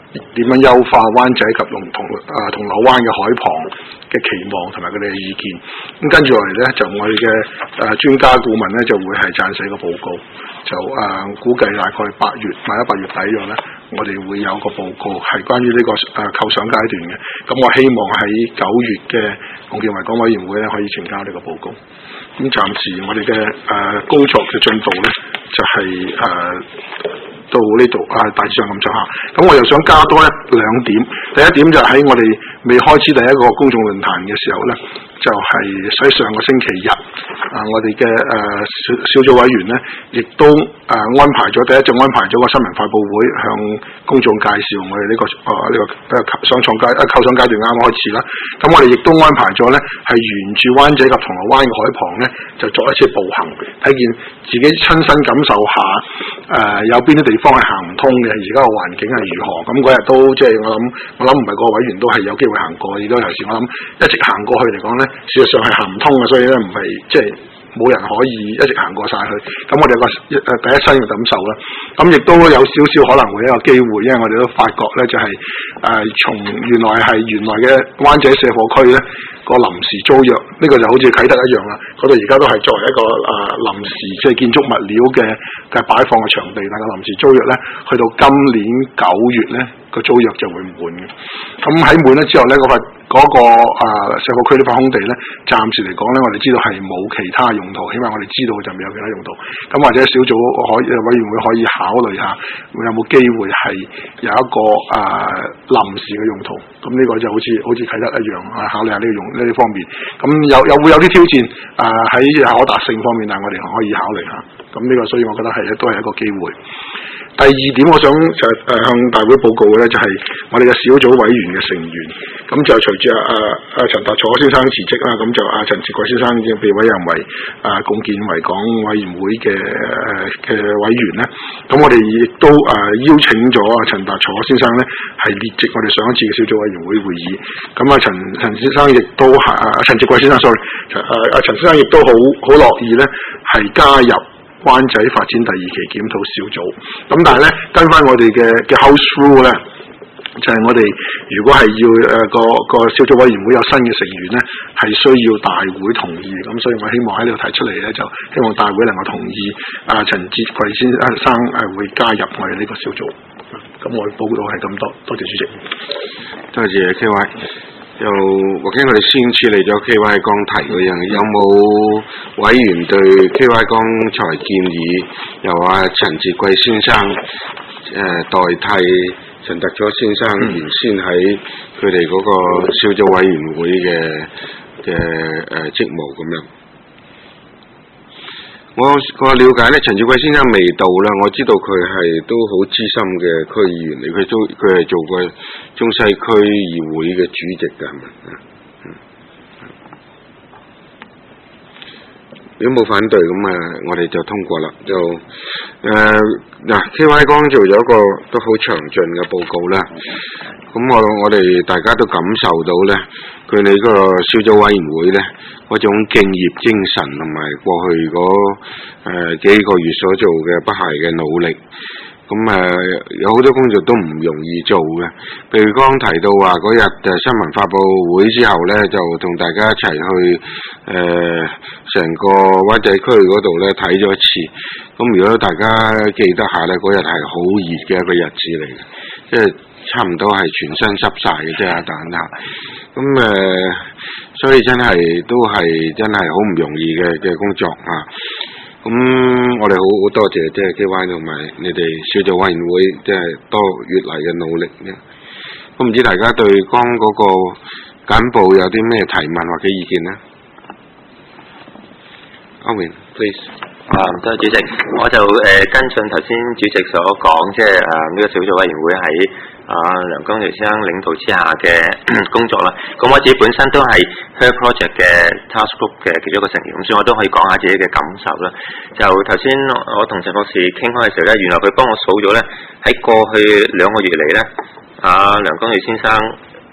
點樣優化灣仔及龍銅啊銅鑼灣嘅海旁嘅期望同埋佢哋嘅意見。咁跟住落嚟咧，就我哋嘅誒專家顧問咧就會係撰寫個報告，就誒、呃、估計大概八月或者八月底咗咧，我哋會有個報告係關於呢、這個誒、呃、構想階段嘅。咁我希望喺九月嘅共建維港委員會咧可以呈交呢個報告。咁暫時我哋嘅誒工作嘅進度咧就係、是、誒。呃到呢度啊，大致上咁上下。咁我又想加多一兩點。第一點就喺我哋未開始第一個公眾論壇嘅時候咧，就係、是、喺上個星期日啊，我哋嘅誒小小組委員咧，亦都誒、呃、安排咗第一就安排咗個新聞發佈會，向公眾介紹我哋呢、這個誒呢、這個誒想創階誒構想階段啱啱開始啦。咁我哋亦都安排咗咧，係沿住灣仔及銅鑼灣嘅海旁咧，就作一次步行，睇見自己親身感受下誒、呃、有邊啲地方係行唔通嘅，而家個環境係如何？咁嗰日都即係我諗，我諗唔係個委員都係有機會行過，亦都有時我諗一直行過去嚟講咧，事實上係行唔通嘅，所以咧唔係即係冇人可以一直行過晒去。咁我哋有個誒第一身嘅感受啦。咁亦都有少少可能會有一個機會，因為我哋都發覺咧就係、是、誒、呃、從原來係原來嘅灣仔卸貨區咧。個臨時租約呢、這個就好似啟德一樣啦，嗰度而家都係作為一個誒、呃、臨時即係建築物料嘅嘅擺放嘅場地，但係個臨時租約咧，去到今年九月咧個租約就會滿嘅。咁喺滿咗之後咧，嗰塊嗰個誒社會區呢塊空地咧，暫時嚟講咧，我哋知道係冇其他用途，起碼我哋知道就未有其他用途。咁或者小組可以委員會可以考慮下，有冇機會係有一個誒、呃、臨時嘅用途。咁呢個就好似好似啟德一樣，考慮下呢個用呢啲方面。咁有有會有啲挑戰誒喺、呃、可達性方面，但係我哋可以考慮下。咁呢個所以我覺得係都係一個機會。第二點我想就誒、呃、向大會報告嘅咧，就係、是、我哋嘅小組委員嘅成員，咁就隨住阿阿陳達楚先生辭職啦，咁就阿陳志貴先生已經被委任為啊共建維港委員會嘅嘅、呃、委員咧，咁我哋亦都誒、呃、邀請咗阿陳達楚先生咧係列席我哋上一次嘅小組委員會會議，咁啊陳陳先生亦都係啊陳志貴先生 sorry 誒阿陳先生亦都好好樂意咧係加入灣仔發展第二期檢討小組，咁但係咧跟翻我哋嘅嘅 house rule 咧，就係、是、我哋如果係要誒、呃、個個小組委員會有新嘅成員咧，係需要大會同意，咁所以我希望喺呢度提出嚟咧，就希望大會能夠同意啊陳志貴先生誒會加入我哋呢個小組，咁我報告係咁多，多謝主席， 多謝 K Y。就或者我哋先處理咗 K Y 剛提嗰樣，有冇委員對 K Y 剛才建議由阿陳志貴先生誒、呃、代替陳達楚先生原先喺佢哋嗰個小組委員會嘅嘅誒職務咁樣？我我了解咧，陳志貴先生未到啦。我知道佢係都好資深嘅區議員嚟，佢都佢係做過中西區議會嘅主席㗎，係咪？如果冇反對咁啊，我哋就通過啦。就誒嗱、呃、K Y 剛做咗一個都好詳盡嘅報告啦。咁我我哋大家都感受到咧，佢哋嗰個小組委員會咧嗰種敬業精神同埋過去嗰誒、呃、幾個月所做嘅不懈嘅努力，咁誒、呃、有好多工作都唔容易做嘅。譬如剛提到話嗰日誒新聞發佈會之後咧，就同大家一齊去誒成、呃、個灣仔區嗰度咧睇咗一次。咁如果大家記得下咧，嗰日係好熱嘅一個日子嚟嘅，即係差唔多係全身濕晒嘅啫，阿蛋下。咁誒、呃，所以真係都係真係好唔容易嘅嘅工作啊！咁我哋好好多謝即係 K Y 同埋你哋小組委員會即係多月嚟嘅努力嘅。咁唔知大家對剛嗰個簡報有啲咩提問或者意見呢？歐明 ，please。 啊，多謝主席，我就誒、呃、跟進頭先主席所講，即係誒呢個小組委員會喺啊梁江傑先生領導之下嘅工作啦。咁我自己本身都係 Her Project 嘅 Task Group 嘅其中一個成員，咁所以我都可以講下自己嘅感受啦。就頭先我同陳博士傾開嘅時候咧，原來佢幫我數咗咧喺過去兩個月嚟咧，啊梁江傑先生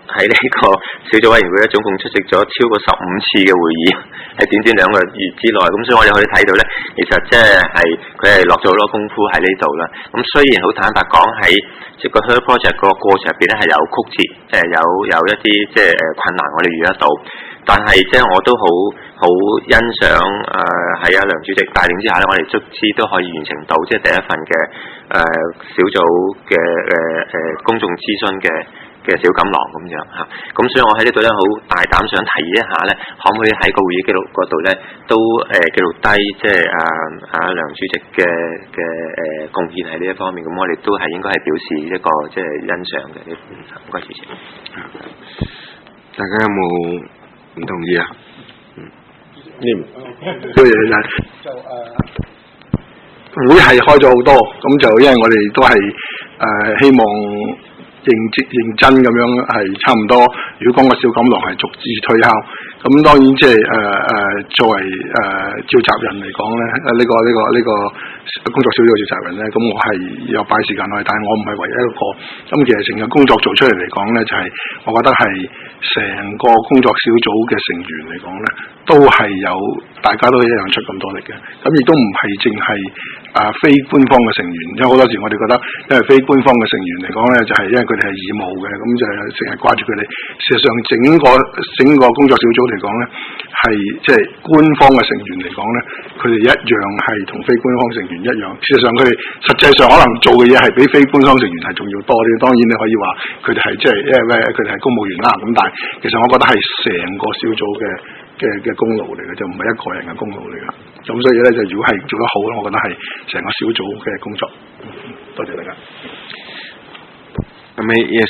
喺呢個小組委員會咧，總共出席咗超過十五次嘅會議，喺短短兩個月之內。咁所以我哋可以睇到咧，其實即係佢係落咗好多功夫喺呢度啦。咁雖然好坦白講，喺即個 Her Project 個過程入邊咧係有曲折，誒有有一啲即係誒困難，我哋遇得到。但係即係我都好好欣賞誒喺阿梁主席帶領之下咧，我哋卒之都可以完成到即係第一份嘅誒、呃、小組嘅誒誒公眾諮詢嘅嘅小錦囊咁樣嚇。咁所以我喺呢度咧好大膽想提議一下咧，可唔可以喺個會議記錄嗰度咧都誒、呃、記錄低即係啊啊梁主席嘅嘅誒貢獻喺呢一方面。咁我哋都係應該係表示一個即係欣賞嘅。唔該主席。 大家有冇唔同意啊？嗯， 呢個嘢就誒會係開咗好多，咁就因為我哋都係誒、呃、希望認真認真咁樣係差唔多。如果講個小錦囊係逐字推敲，咁當然即係誒誒作為誒、呃、召集人嚟講咧，呢、這個呢、這個呢、這個工作小組召集人咧，咁我係有擺時間去，但係我唔係唯一一個。咁其實成個工作做出嚟嚟講咧，就係、是、我覺得係成個工作小組嘅成員嚟講咧，都係有大家都一樣出咁多力嘅。咁亦都唔係淨係啊非官方嘅成員，因為好多時我哋覺得，因為非官方嘅成員嚟講咧，就係、是、因為佢哋係義務嘅，咁就成日掛住佢哋。事實上，整個整個工作小組嚟講咧，係即係官方嘅成員嚟講咧，佢哋一樣係同非官方成員一樣。事實上，佢哋實際上可能做嘅嘢係比非官方成員係仲要多啲。當然你可以話佢哋係即係因為佢哋係公務員啦。咁但係其實我覺得係成個小組嘅嘅嘅功勞嚟嘅，就唔係一個人嘅功勞嚟嘅。咁所以咧，就如果係做得好咧，我覺得係成個小組嘅工作。多謝大家。 咁咪 yes。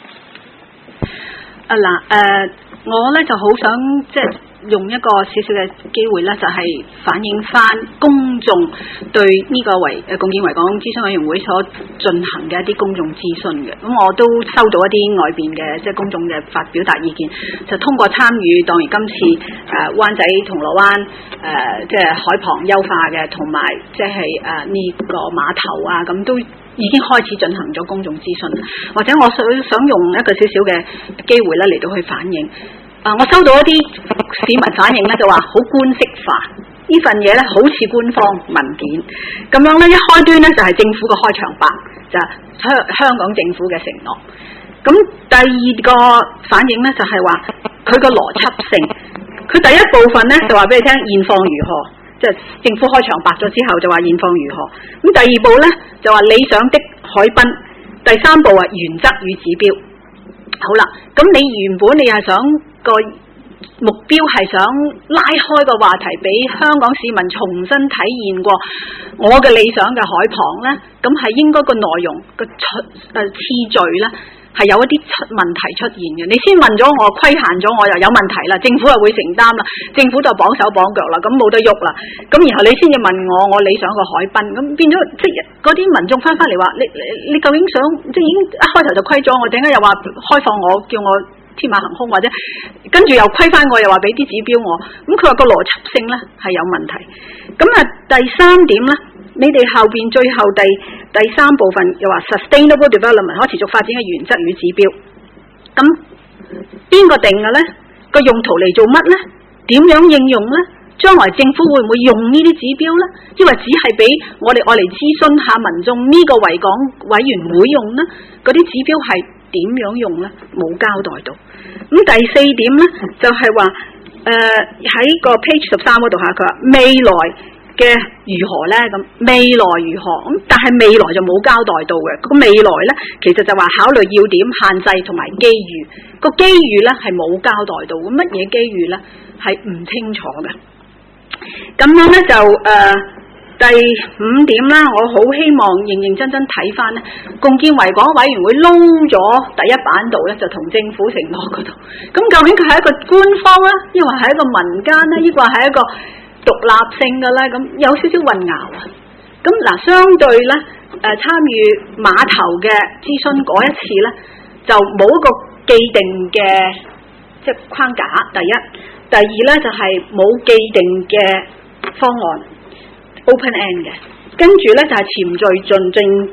啊嗱，誒、呃，我咧就好想即係用一個少少嘅機會咧，就係、是、反映翻公眾對呢個維誒共建維港諮詢委員會所進行嘅一啲公眾諮詢嘅。咁我都收到一啲外邊嘅即係公眾嘅發表達意見，就通過參與當然今次誒灣、呃、仔銅鑼灣誒即係海旁優化嘅，同埋即係誒呢個碼頭啊，咁都已經開始進行咗公眾諮詢，或者我想想用一個少少嘅機會咧嚟到去反映。啊，我收到一啲市民反映咧，就話好官式化，呢份嘢咧好似官方文件咁樣咧，一開端咧就係政府嘅開場白，就係香香港政府嘅承諾。咁第二個反映咧就係話佢個邏輯性，佢第一部分咧就話俾你聽現況如何。即係政府開場白咗之後就話現況如何，咁第二步呢，就話理想的海濱，第三步啊原則與指標。好啦，咁你原本你係想個目標係想拉開個話題俾香港市民重新體驗過我嘅理想嘅海旁呢，咁係應該個內容個出誒次序呢，係有一啲出問題出現嘅，你先問咗我，規限咗我又有問題啦，政府又會承擔啦，政府就綁手綁腳啦，咁冇得喐啦，咁然後你先至問我，我理想個海濱，咁變咗即係嗰啲民眾翻翻嚟話，你你你究竟想即係已經一開頭就規咗我，點解又話開放我，叫我天馬行空，或者跟住又規翻我，又話俾啲指標我，咁佢話個邏輯性咧係有問題，咁啊第三點咧。你哋後邊最後第第三部分又話 sustainable development 可持續發展嘅原則與指標，咁邊個定嘅呢？個用途嚟做乜呢？點樣應用呢？將來政府會唔會用呢啲指標呢？因為只係俾我哋愛嚟諮詢下民眾呢個維港委員會用呢？嗰啲指標係點樣用呢？冇交代到。咁第四點呢，就係話誒喺個 page 十三嗰度下，佢話未來嘅如何呢？咁未來如何？咁但係未來就冇交代到嘅。個未來呢，其實就話考慮要點、限制同埋機遇。個機遇呢係冇交代到。咁乜嘢機遇呢？係唔清楚嘅。咁樣呢，就誒、呃、第五點啦，我好希望認認真真睇翻呢，共建維港委員會撈咗第一版度呢，就同政府承諾嗰度。咁究竟佢係一個官方啊，抑或係一個民間呢？抑或係一個獨立性嘅咧，咁有少少混淆啊！咁嗱，相對咧，誒、呃、參與碼頭嘅諮詢嗰一次咧，就冇一個既定嘅即係框架。第一，第二咧就係、是、冇既定嘅方案 ，open end 嘅。跟住咧就係、是、循序漸進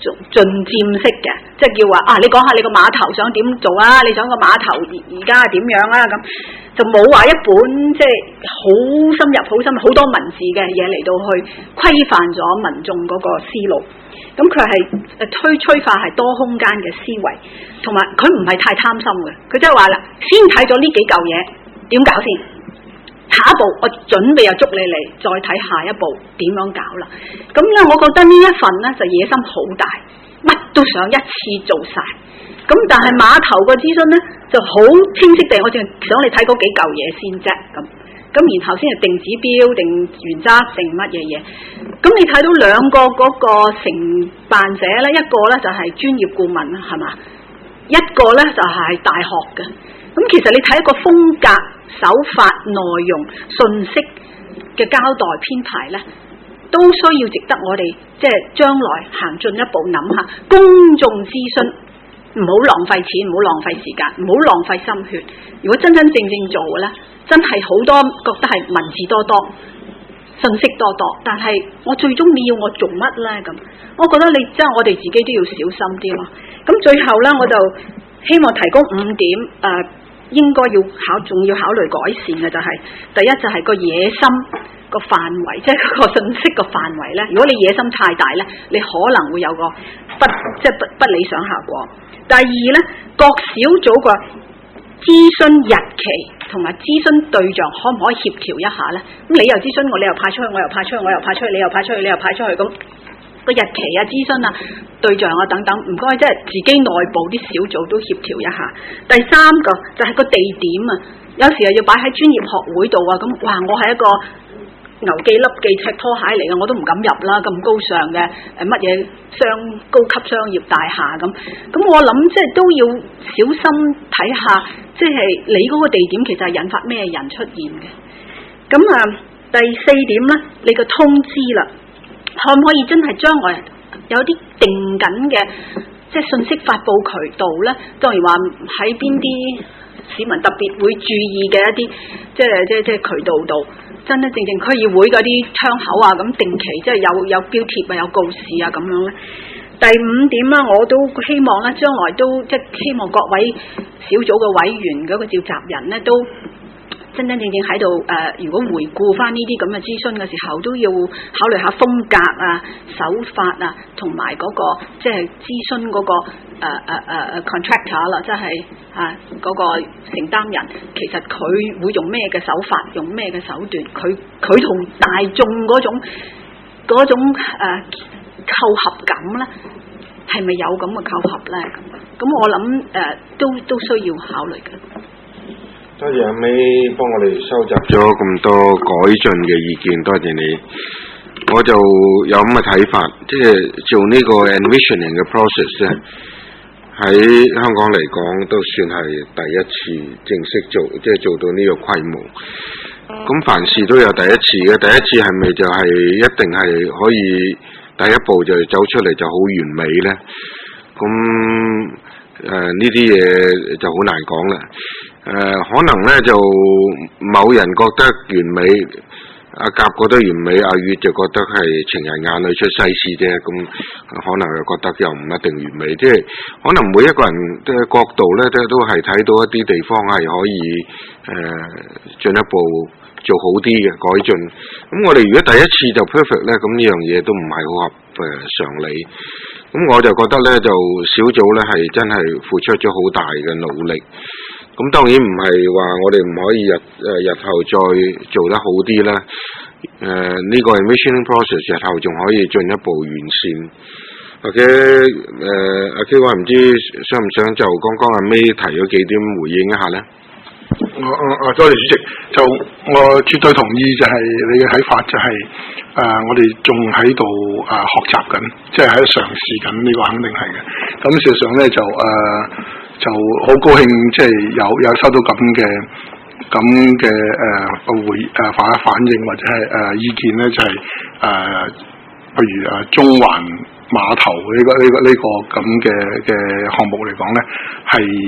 進佔式嘅，即係叫話啊，你講下你個碼頭想點做啊？你想個碼頭而而家點樣啊？咁就冇話一本即係好深入、好深入、好多文字嘅嘢嚟到去規範咗民眾嗰個思路。咁佢係誒推催化係多空間嘅思維，同埋佢唔係太貪心嘅。佢即係話啦，先睇咗呢幾嚿嘢點搞先。下一步我準備又捉你嚟，再睇下一步點樣搞啦。咁咧，我覺得呢一份咧就野心好大，乜都想一次做晒。咁但係碼頭個諮詢咧就好清晰地，我淨係想你睇嗰幾嚿嘢先啫。咁咁然後先係定指標、定原則、定乜嘢嘢。咁你睇到兩個嗰個承辦者咧，一個咧就係專業顧問啦，係嘛？一個咧就係大學嘅。咁其實你睇一個風格、手法、內容、信息嘅交代編排呢，都需要值得我哋即係將來行進一步諗下公眾諮詢，唔好浪費錢，唔好浪費時間，唔好浪費心血。如果真真正正做嘅呢，真係好多覺得係文字多多、信息多多，但係我最終你要我做乜呢？咁我覺得你即係我哋自己都要小心啲咯。咁最後呢，我就希望提供五點誒。呃應該要考，仲要考慮改善嘅就係、是，第一就係個野心個範圍，即係個信息個範圍咧。如果你野心太大咧，你可能會有個不即係不不理想效果。第二咧，各小組個諮詢日期同埋諮詢對象可唔可以協調一下咧？咁你又諮詢我，你又派出去，我又派出去，我又派出去，你又派出去，你又派出去咁。個日期啊、諮詢啊、對象啊等等，唔該，即係自己內部啲小組都協調一下。第三個就係個地點啊，有時又要擺喺專業學會度啊，咁哇，我係一個牛記笠記赤拖鞋嚟嘅，我都唔敢入啦，咁高尚嘅誒乜嘢商高級商業大廈咁，咁我諗即係都要小心睇下，即係你嗰個地點其實係引發咩人出現嘅。咁啊，第四點咧，你個通知啦。可唔可以真係將來有啲定緊嘅即係信息發佈渠道咧？當然話喺邊啲市民特別會注意嘅一啲即係即係即係渠道度，真真正正區議會嗰啲窗口啊，咁定期即係有有標貼啊，有告示啊咁樣咧。第五點啦，我都希望咧，將來都即係希望各位小組嘅委員嗰個召集人咧都。真真正正喺度誒，如果回顧翻呢啲咁嘅諮詢嘅時候，都要考慮下風格啊、手法啊，同埋嗰個即係諮詢嗰個誒誒誒 contractor 啦，即係啊嗰個承擔人，其實佢會用咩嘅手法，用咩嘅手段，佢佢同大眾嗰種嗰種誒扣合感咧，係咪有咁嘅扣合咧？咁我諗誒都都需要考慮嘅。 多謝阿 May 幫我哋收集咗咁多改進嘅意見，多謝你。我就有咁嘅睇法，即係做呢個 envisioning 嘅 process 咧，喺香港嚟講都算係第一次正式做，即係做到呢個規模。咁凡事都有第一次嘅，第一次係咪就係一定係可以第一步就走出嚟就好完美咧？咁誒呢啲嘢就好難講啦。誒、呃、可能咧就某人覺得完美，阿甲覺得完美，阿月就覺得係情人眼裏出西施啫，咁可能又覺得又唔一定完美，即係可能每一個人嘅角度咧都都係睇到一啲地方係可以誒進、呃、一步做好啲嘅改進。咁我哋如果第一次就 perfect 咧，咁呢樣嘢都唔係好合誒常理。咁我就覺得咧就小組咧係真係付出咗好大嘅努力。咁當然唔係話我哋唔可以日誒日後再做得好啲啦。誒、呃、呢、這個 envisioning process 日後仲可以進一步完善。或者誒阿 K 話唔知想唔想就剛剛阿 May 提咗幾點回應一下咧？ 我我我多謝主席，就我絕對同意就係你嘅睇法，就係、是、誒、呃、我哋仲喺度誒學習緊，即係喺度嘗試緊，呢、這個肯定係嘅。咁事實上咧就誒。呃就好高興，即係有有收到咁嘅咁嘅誒回誒反反應或者係誒、呃、意見咧，就係、是、誒、呃、譬如誒中環碼頭呢、這個呢、這個呢、這個咁嘅嘅項目嚟講咧，係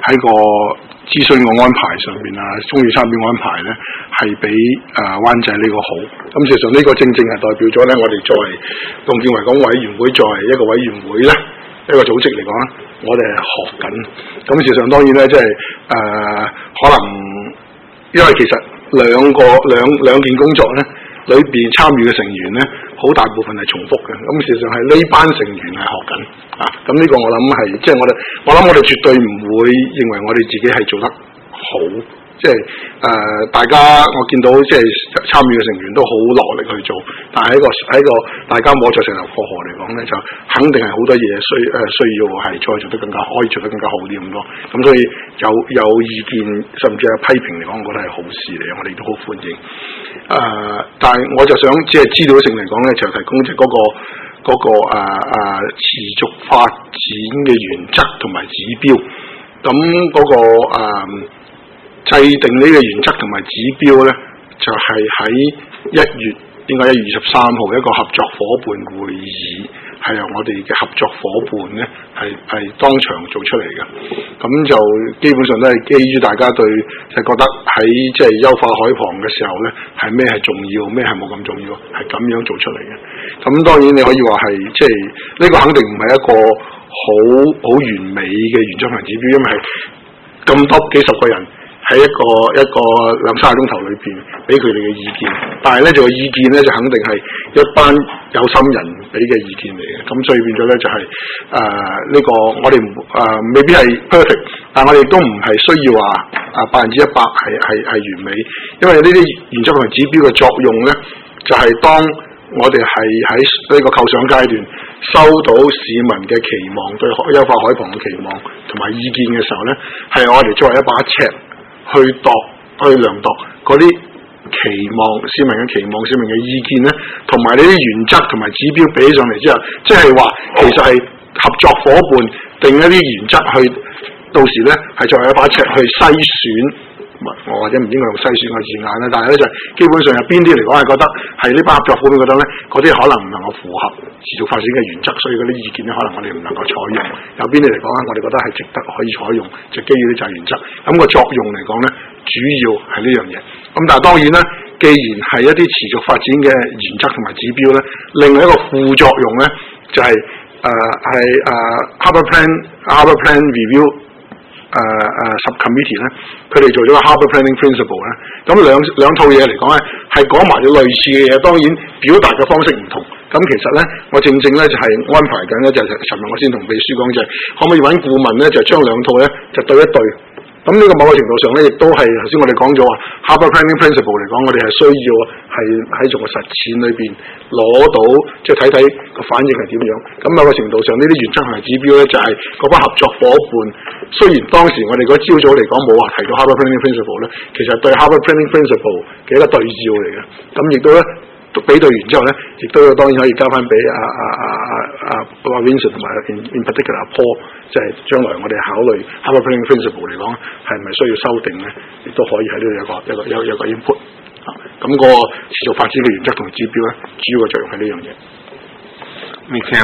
喺個諮詢個安排上邊啊，中意參與安排咧係比誒灣仔呢個好。咁事實上呢個正正係代表咗咧，我哋作為共建維港委員會作為一個委員會咧，一個組織嚟講咧，我哋係學緊。咁事實上當然咧，即係誒可能因為其實兩個兩兩件工作咧，裏邊參與嘅成員咧，好大部分係重複嘅。咁事實上係呢班成員係學緊啊。咁呢個我諗係即係我哋，我諗我哋絕對唔會認為我哋自己係做得好。即係誒、呃，大家我見到即係參與嘅成員都好落力去做，但係喺個喺個大家摸着石頭過河嚟講咧，就肯定係好多嘢需誒、呃、需要係再做得更加可以做得更加好啲咁多。咁所以有有意見甚至係批評嚟講，我覺得係好事嚟，我哋都好歡迎。誒、呃，但係我就想即係資料性嚟講咧，就提供即係嗰個嗰、嗰個誒、呃呃、持續發展嘅原則同埋指標。咁嗰、嗰個、呃制定呢個原則同埋指標咧，就係喺一月應該一月二十三號一個合作伙伴會議，係由我哋嘅合作伙伴咧係係當場做出嚟嘅。咁就基本上都係基於大家對就覺得喺即係優化海旁嘅時候咧，係咩係重要，咩係冇咁重要，係咁樣做出嚟嘅。咁當然你可以話係即係呢個肯定唔係一個好好完美嘅原則同指標，因為係咁多幾十個人。喺一個一個兩三個鐘頭裏邊，俾佢哋嘅意見，但係咧就個意見咧就肯定係一班有心人俾嘅意見嚟嘅，咁所以變咗咧就係誒呢個我哋誒、呃、未必係 perfect， 但我哋都唔係需要話啊百分之一百係係係完美，因為呢啲原則同指標嘅作用咧，就係、是、當我哋係喺呢個構想階段收到市民嘅期望，對優化海旁嘅期望同埋意見嘅時候咧，係我哋作為一把尺。去度去量度嗰啲期望市民嘅期望市民嘅意見咧，同埋呢啲原則同埋指標比起上嚟之後，即係話其實係合作伙伴定一啲原則去，到時咧係作為一把尺去篩選。我或者唔應該用篩選個字眼啦，但係咧就基本上有邊啲嚟講係覺得係呢班合作伙伴覺得咧，嗰啲可能唔能夠符合持續發展嘅原則，所以嗰啲意見咧可能我哋唔能夠採用。有邊啲嚟講咧，我哋覺得係值得可以採用，就基於呢就係原則。咁、那個作用嚟講咧，主要係呢樣嘢。咁但係當然咧，既然係一啲持續發展嘅原則同埋指標咧，另外一個副作用咧就係誒係誒 Harbour Plan Harbour Plan Review。誒誒、uh, uh, subcommittee 咧，佢哋做咗個 Harbour Planning Principle 咧，咁兩兩套嘢嚟講咧，係講埋咗類似嘅嘢，當然表達嘅方式唔同。咁其實咧，我正正咧就係、是、安排緊咧，就係尋日我先同秘書講，就係、是、可唔可以揾顧問咧，就將兩套咧就對一對。咁呢個某個程度上咧，亦都係頭先我哋講咗話 Harbour Planning Principle 嚟講，我哋係需要係喺做個實踐裏邊攞到，即係睇睇個反應係點樣。咁某個程度上，呢啲原則同埋指標咧，就係嗰班合作伙伴。雖然當時我哋嗰朝早嚟講冇話提到 Harbour Planning Principle 咧，其實對 Harbour Planning Principle 嘅一個對照嚟嘅。咁亦都咧比對完之後咧，亦都當然可以交翻俾阿阿阿阿阿 Vincent 同埋 in in particular 阿 Paul，即係將來我哋考慮 Harbour Planning Principle 嚟講，係咪需要修訂咧？亦都可以喺呢度有個一個有有個 input。咁個持續發展嘅原則同指標咧，主要嘅作用係呢樣嘢。 你聽。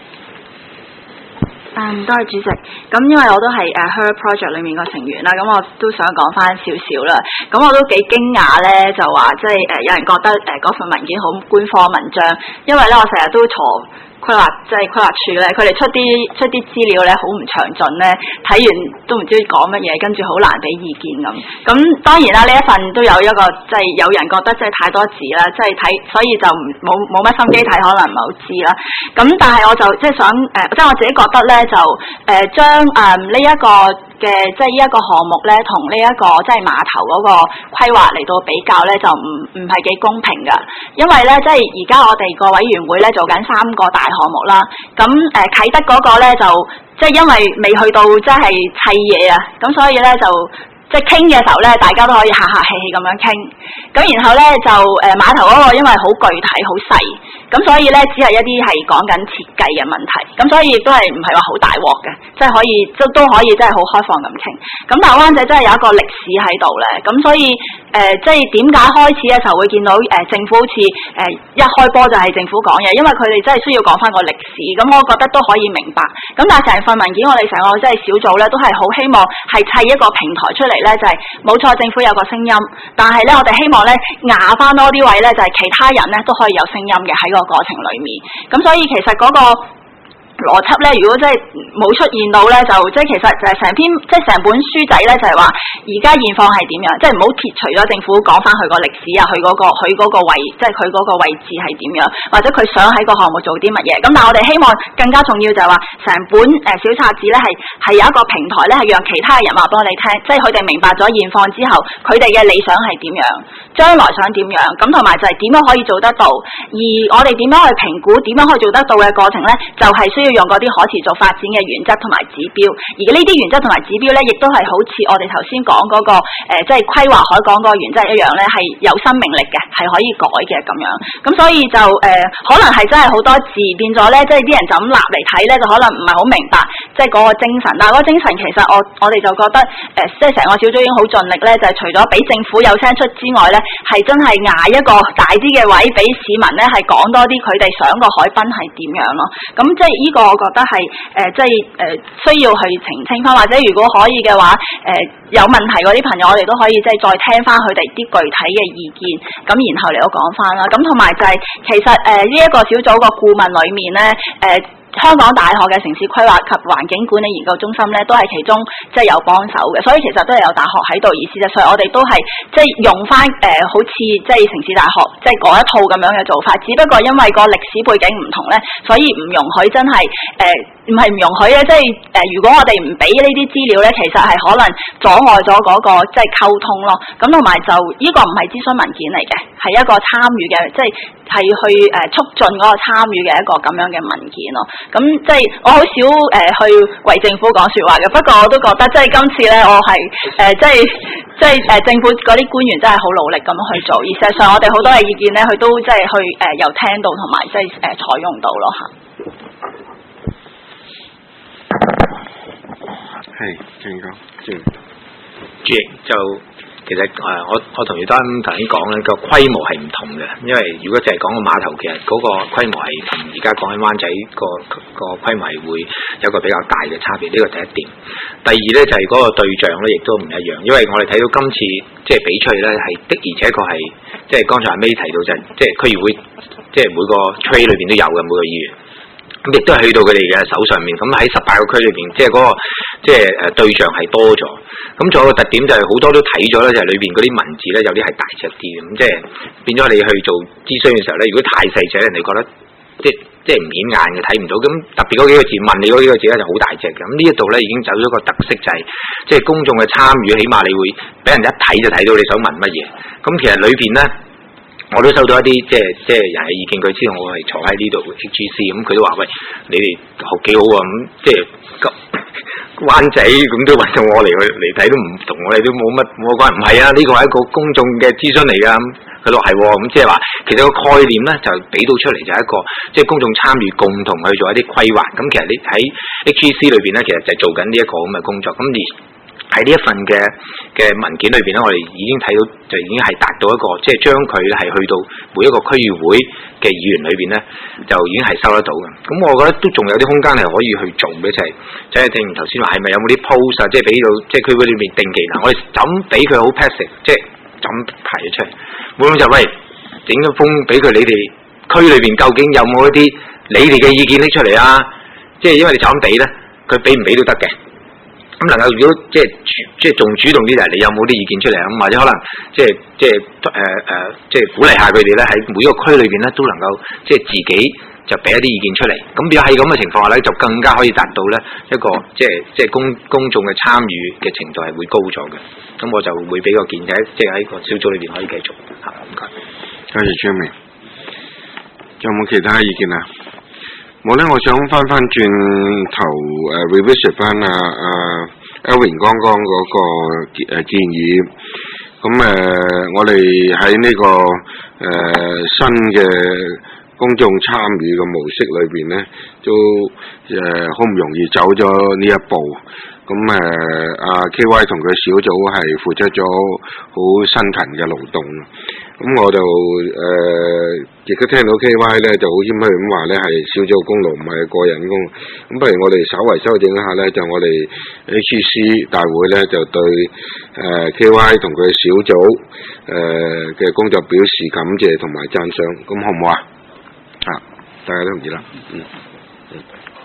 嗯，多謝主席。咁因為我都係誒 Her Project 裏面個成員啦，咁我都想講翻少少啦。咁我都幾驚訝咧，就話即係誒有人覺得誒嗰份文件好官方文章，因為咧我成日都坐規劃即係規劃處咧，佢哋出啲出啲資料咧好唔詳盡咧，睇完都唔知講乜嘢，跟住好難俾意見咁。咁當然啦，呢一份都有一個即係有人覺得即係太多字啦，即係睇，所以就唔冇冇乜心機睇，可能唔係好知啦。咁但係我就即係想誒、呃，即係我自己覺得咧，就誒將誒呢一個嘅即係呢一個項目咧，同呢一個即係碼頭嗰個規劃嚟到比較咧，就唔唔係幾公平㗎。因為咧，即係而家我哋個委員會咧做緊三個大項目啦。咁誒、呃、啟德嗰個咧就即係因為未去到即係砌嘢啊，咁所以咧就。即係傾嘅時候咧，大家都可以客客氣氣咁樣傾。咁然後咧就誒碼頭嗰個因為好具體好細，咁所以咧只係一啲係講緊設計嘅問題。咁所以亦都係唔係話好大鑊嘅，即係可以都都可以真係好開放咁傾。咁但係灣仔真係有一個歷史喺度咧，咁所以誒、呃，即係點解開始嘅時候會見到誒、呃、政府好似誒、呃、一開波就係政府講嘢，因為佢哋真係需要講翻個歷史，咁我覺得都可以明白。咁但係成份文件我哋成個即係小組咧，都係好希望係砌一個平台出嚟咧，就係、是、冇錯政府有個聲音，但係咧我哋希望咧壓翻多啲位咧，就係、是、其他人咧都可以有聲音嘅喺個過程裏面。咁所以其實嗰、那個邏輯咧，如果真係冇出現到咧，就即係其實就係成篇即係成本書仔咧，就係話而家現況係點樣，即係唔好撇除咗政府講翻佢個歷史啊，佢嗰、嗰個佢嗰個位，即係佢嗰個位置係點樣，或者佢想喺個項目做啲乜嘢。咁但係我哋希望更加重要就係話，成本誒小冊子咧係係有一個平台咧，係讓其他人話俾我哋聽，即係佢哋明白咗現況之後，佢哋嘅理想係點樣，將來想點樣，咁同埋就係點樣可以做得到，而我哋點樣去評估點樣可以做得到嘅過程咧，就係、是、需要用嗰啲可持續發展嘅原則同埋指標，而呢啲原則同埋指標咧，亦都係好似我哋頭先講嗰個誒，即係規劃海港嗰個原則一樣咧，係有生命力嘅，係可以改嘅咁樣。咁所以就誒、呃，可能係真係好多字變咗咧，即係啲人就咁立嚟睇咧，就可能唔係好明白，即係嗰個精神。但係嗰個精神其實我我哋就覺得誒、呃，即係成個小組已經好盡力咧，就係、是、除咗俾政府有聲出之外咧，係真係捱一個大啲嘅位俾市民咧，係講多啲佢哋想個海濱係點樣咯。咁即係呢個我覺得係誒、呃，即係誒、呃、需要去澄清翻，或者如果可以嘅話，誒、呃、有問題嗰啲朋友，我哋都可以即係再聽翻佢哋啲具體嘅意見，咁然後嚟到講翻啦。咁同埋就係、是、其實誒呢一個小組個顧問裏面咧，誒、呃。香港大學嘅城市規劃及環境管理研究中心咧，都係其中即係有幫手嘅，所以其實都係有大學喺度。而事實上，我哋都係即係用翻誒、呃，好似即係城市大學即係嗰一套咁樣嘅做法。只不過因為個歷史背景唔同咧，所以唔容許真係誒，唔係唔容許嘅。即係誒、呃，如果我哋唔俾呢啲資料咧，其實係可能阻礙咗嗰、那個即係溝通咯。咁同埋就呢、這個唔係諮詢文件嚟嘅，係一個參與嘅，即係係去誒、呃、促進嗰個參與嘅一個咁樣嘅文件咯。咁即係我好少誒、呃、去為政府講說話嘅，不過我都覺得即係今次咧，我係誒、呃、即係即係誒、呃、政府嗰啲官員真係好努力咁去做，而事實上我哋好多嘅意見咧，佢都即係去誒又、呃、聽到同埋即係誒採用到咯嚇。 係，正確，正。 主席就。其實誒、呃，我我同余丹頭先講咧，個規模係唔同嘅，因為如果淨係講個碼頭，其實嗰個規模係同而家講緊灣仔個個規模係會有個比較大嘅差別，呢個第一點。第二咧就係、是、嗰個對象咧，亦都唔一樣，因為我哋睇到今次即係比賽咧，係的而且確係即係剛才阿 May 提到就係、是、即係區議會，即係每個 trade 裏邊都有嘅每個議員。咁亦都係去到佢哋嘅手上面，咁喺十八個區裏邊，即係嗰個即係誒對象係多咗。咁仲有個特點就係好多都睇咗咧，就係裏邊嗰啲文字咧，有啲係大隻啲咁，即係變咗你去做諮詢嘅時候咧，如果太細隻，人哋覺得即係即係唔顯眼嘅，睇唔到。咁特別嗰幾個字問你嗰幾個字咧就好大隻嘅。咁呢一度咧已經走咗個特色，就係即係公眾嘅參與，起碼你會俾人一睇就睇到你想問乜嘢。咁其實裏邊咧。我都收到一啲即係即係人嘅意見，佢知道我係坐喺呢度 H G C， 咁佢都話喂，你哋學幾好啊，咁即係灣仔咁都揾到我嚟去嚟睇，都唔同我哋都冇乜冇關係。唔係啊，呢個係一個公眾嘅諮詢嚟㗎。佢話係喎，咁即係話其實個概念咧就俾到出嚟就係一個即係公眾參與，共同去做一啲規劃。咁其實你喺 H G C 裏邊咧，其實就係做緊呢一個咁嘅工作。咁而喺呢一份嘅嘅文件裏邊咧，我哋已經睇到就已經係達到一個，即係將佢係去到每一個區議會嘅議員裏邊咧，就已經係收得到嘅。咁我覺得都仲有啲空間係可以去做嘅，就係即係正如頭先話，係咪有冇啲 post 啊，即係俾到即係區議會裏邊定期嗱，我哋就咁俾佢好 passive，即係就咁排咗出嚟，冇咁就喂整咗封俾佢，你哋區裏邊究竟有冇一啲你哋嘅意見拎出嚟啊？即係因為你就咁俾咧，佢俾唔俾都得嘅。咁能夠如果即係即係仲主動啲嚟，你有冇啲意見出嚟咁，或者可能即係即係誒誒，即係鼓勵下佢哋咧，喺每一個區裏邊咧都能夠即係自己就俾一啲意見出嚟。咁如果喺咁嘅情況下咧，就更加可以達到咧一個即係即係公公眾嘅參與嘅程度係會高咗嘅。咁我就會俾個建議，即係喺個小組裏邊可以繼續嚇。唔該。 多謝張明，有冇其他意見啊？冇咧，我想翻翻轉頭誒 revisit 翻啊啊 Elvin 剛剛嗰個誒建議，咁誒、呃、我哋喺呢個誒、呃、新嘅公眾參與嘅模式裏邊咧，都誒好唔容易走咗呢一步。 咁誒阿 K Y 同佢小組係付出咗好辛勤嘅勞動。咁我就誒亦都聽到 K Y 咧就好謙虛咁話咧係小組功勞，唔係個人功勞。咁不如我哋稍為修正一下咧，就我哋 H C 大會咧就對誒 K Y 同佢小組誒嘅工作表示感謝同埋讚賞，咁好唔好啊？啊，大家都同意啦。嗯。嗯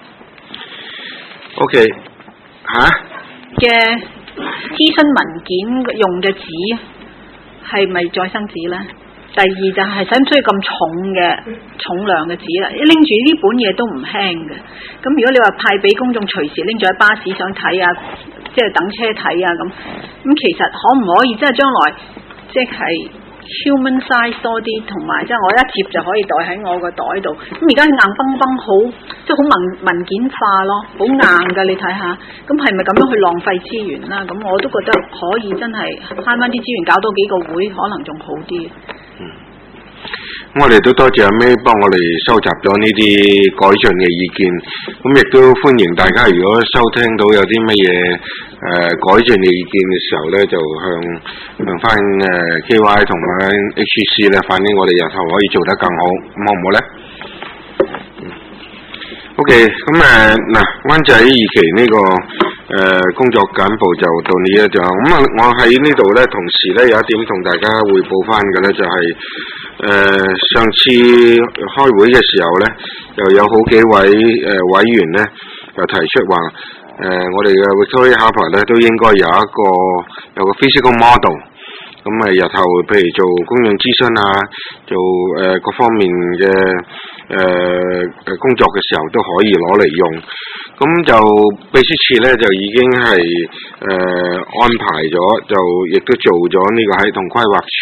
O K。嚇嘅諮詢文件用嘅紙係咪再生紙呢？第二就係使唔需要咁重嘅重量嘅紙啦？拎住呢本嘢都唔輕嘅。咁如果你話派俾公眾隨時拎咗喺巴士上睇啊，即係等車睇啊咁，咁其實可唔可以即係將來即係 human size 多啲，同埋即係我一接就可以袋喺我個袋度。咁而家硬崩崩好，即係好文文件化咯，好硬㗎，你睇下。咁係咪咁樣去浪費資源啦？咁我都覺得可以真係慳翻啲資源，搞多幾個會可能仲好啲。 嗯，咁我哋都多謝阿 May 幫我哋收集咗呢啲改進嘅意見。咁亦都歡迎大家，如果收聽到有啲乜嘢誒改進嘅意見嘅時候咧，就向向翻誒 K Y 同埋 H C 咧，反映我哋日後可以做得更好，咁好唔好咧？嗯 OK， 咁誒嗱，灣仔二期呢、這個誒、呃、工作簡報就到呢一度。咁啊，我喺呢度咧，同時咧有一點同大家匯報翻嘅咧，就係、是、誒、呃、上次開會嘅時候咧，又有好幾位誒、呃、委員咧，就提出話誒、呃、我哋嘅 Victoria Harbour 咧都應該有一個有個 physical model。咁誒日後譬如做公眾諮詢啊，做誒、呃、各方面嘅誒誒工作嘅時候都可以攞嚟用。咁就秘書處咧就已經係誒、呃、安排咗，就亦都做咗呢個喺同規劃處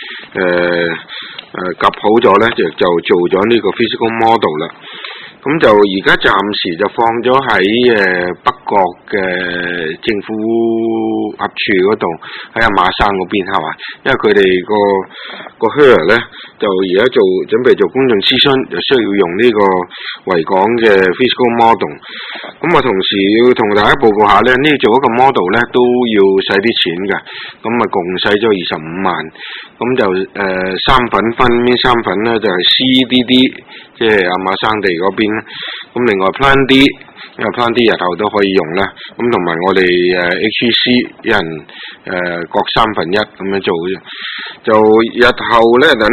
誒誒夾好咗咧，就就做咗呢個 physical model 啦。咁就而家暫時就放咗喺誒北角嘅政府合署嗰度，喺阿馬生嗰邊係嘛？因為佢哋個個 Her 咧就而家做準備做公眾諮詢，就需要用呢個維港嘅 physical model。咁我同時要同大家報告下咧，呢做一個 model 咧都要使啲錢㗎。咁啊共使咗二十五萬。咁就誒、呃、三份分呢三份咧就係、是、C D D， 即係阿馬生地嗰邊。咁另外 Plan D， 因為 Plan D 日後都可以用啦。咁同埋我哋誒 H C 一人誒、呃、各三分一咁樣做嘅。就日後咧嗱呢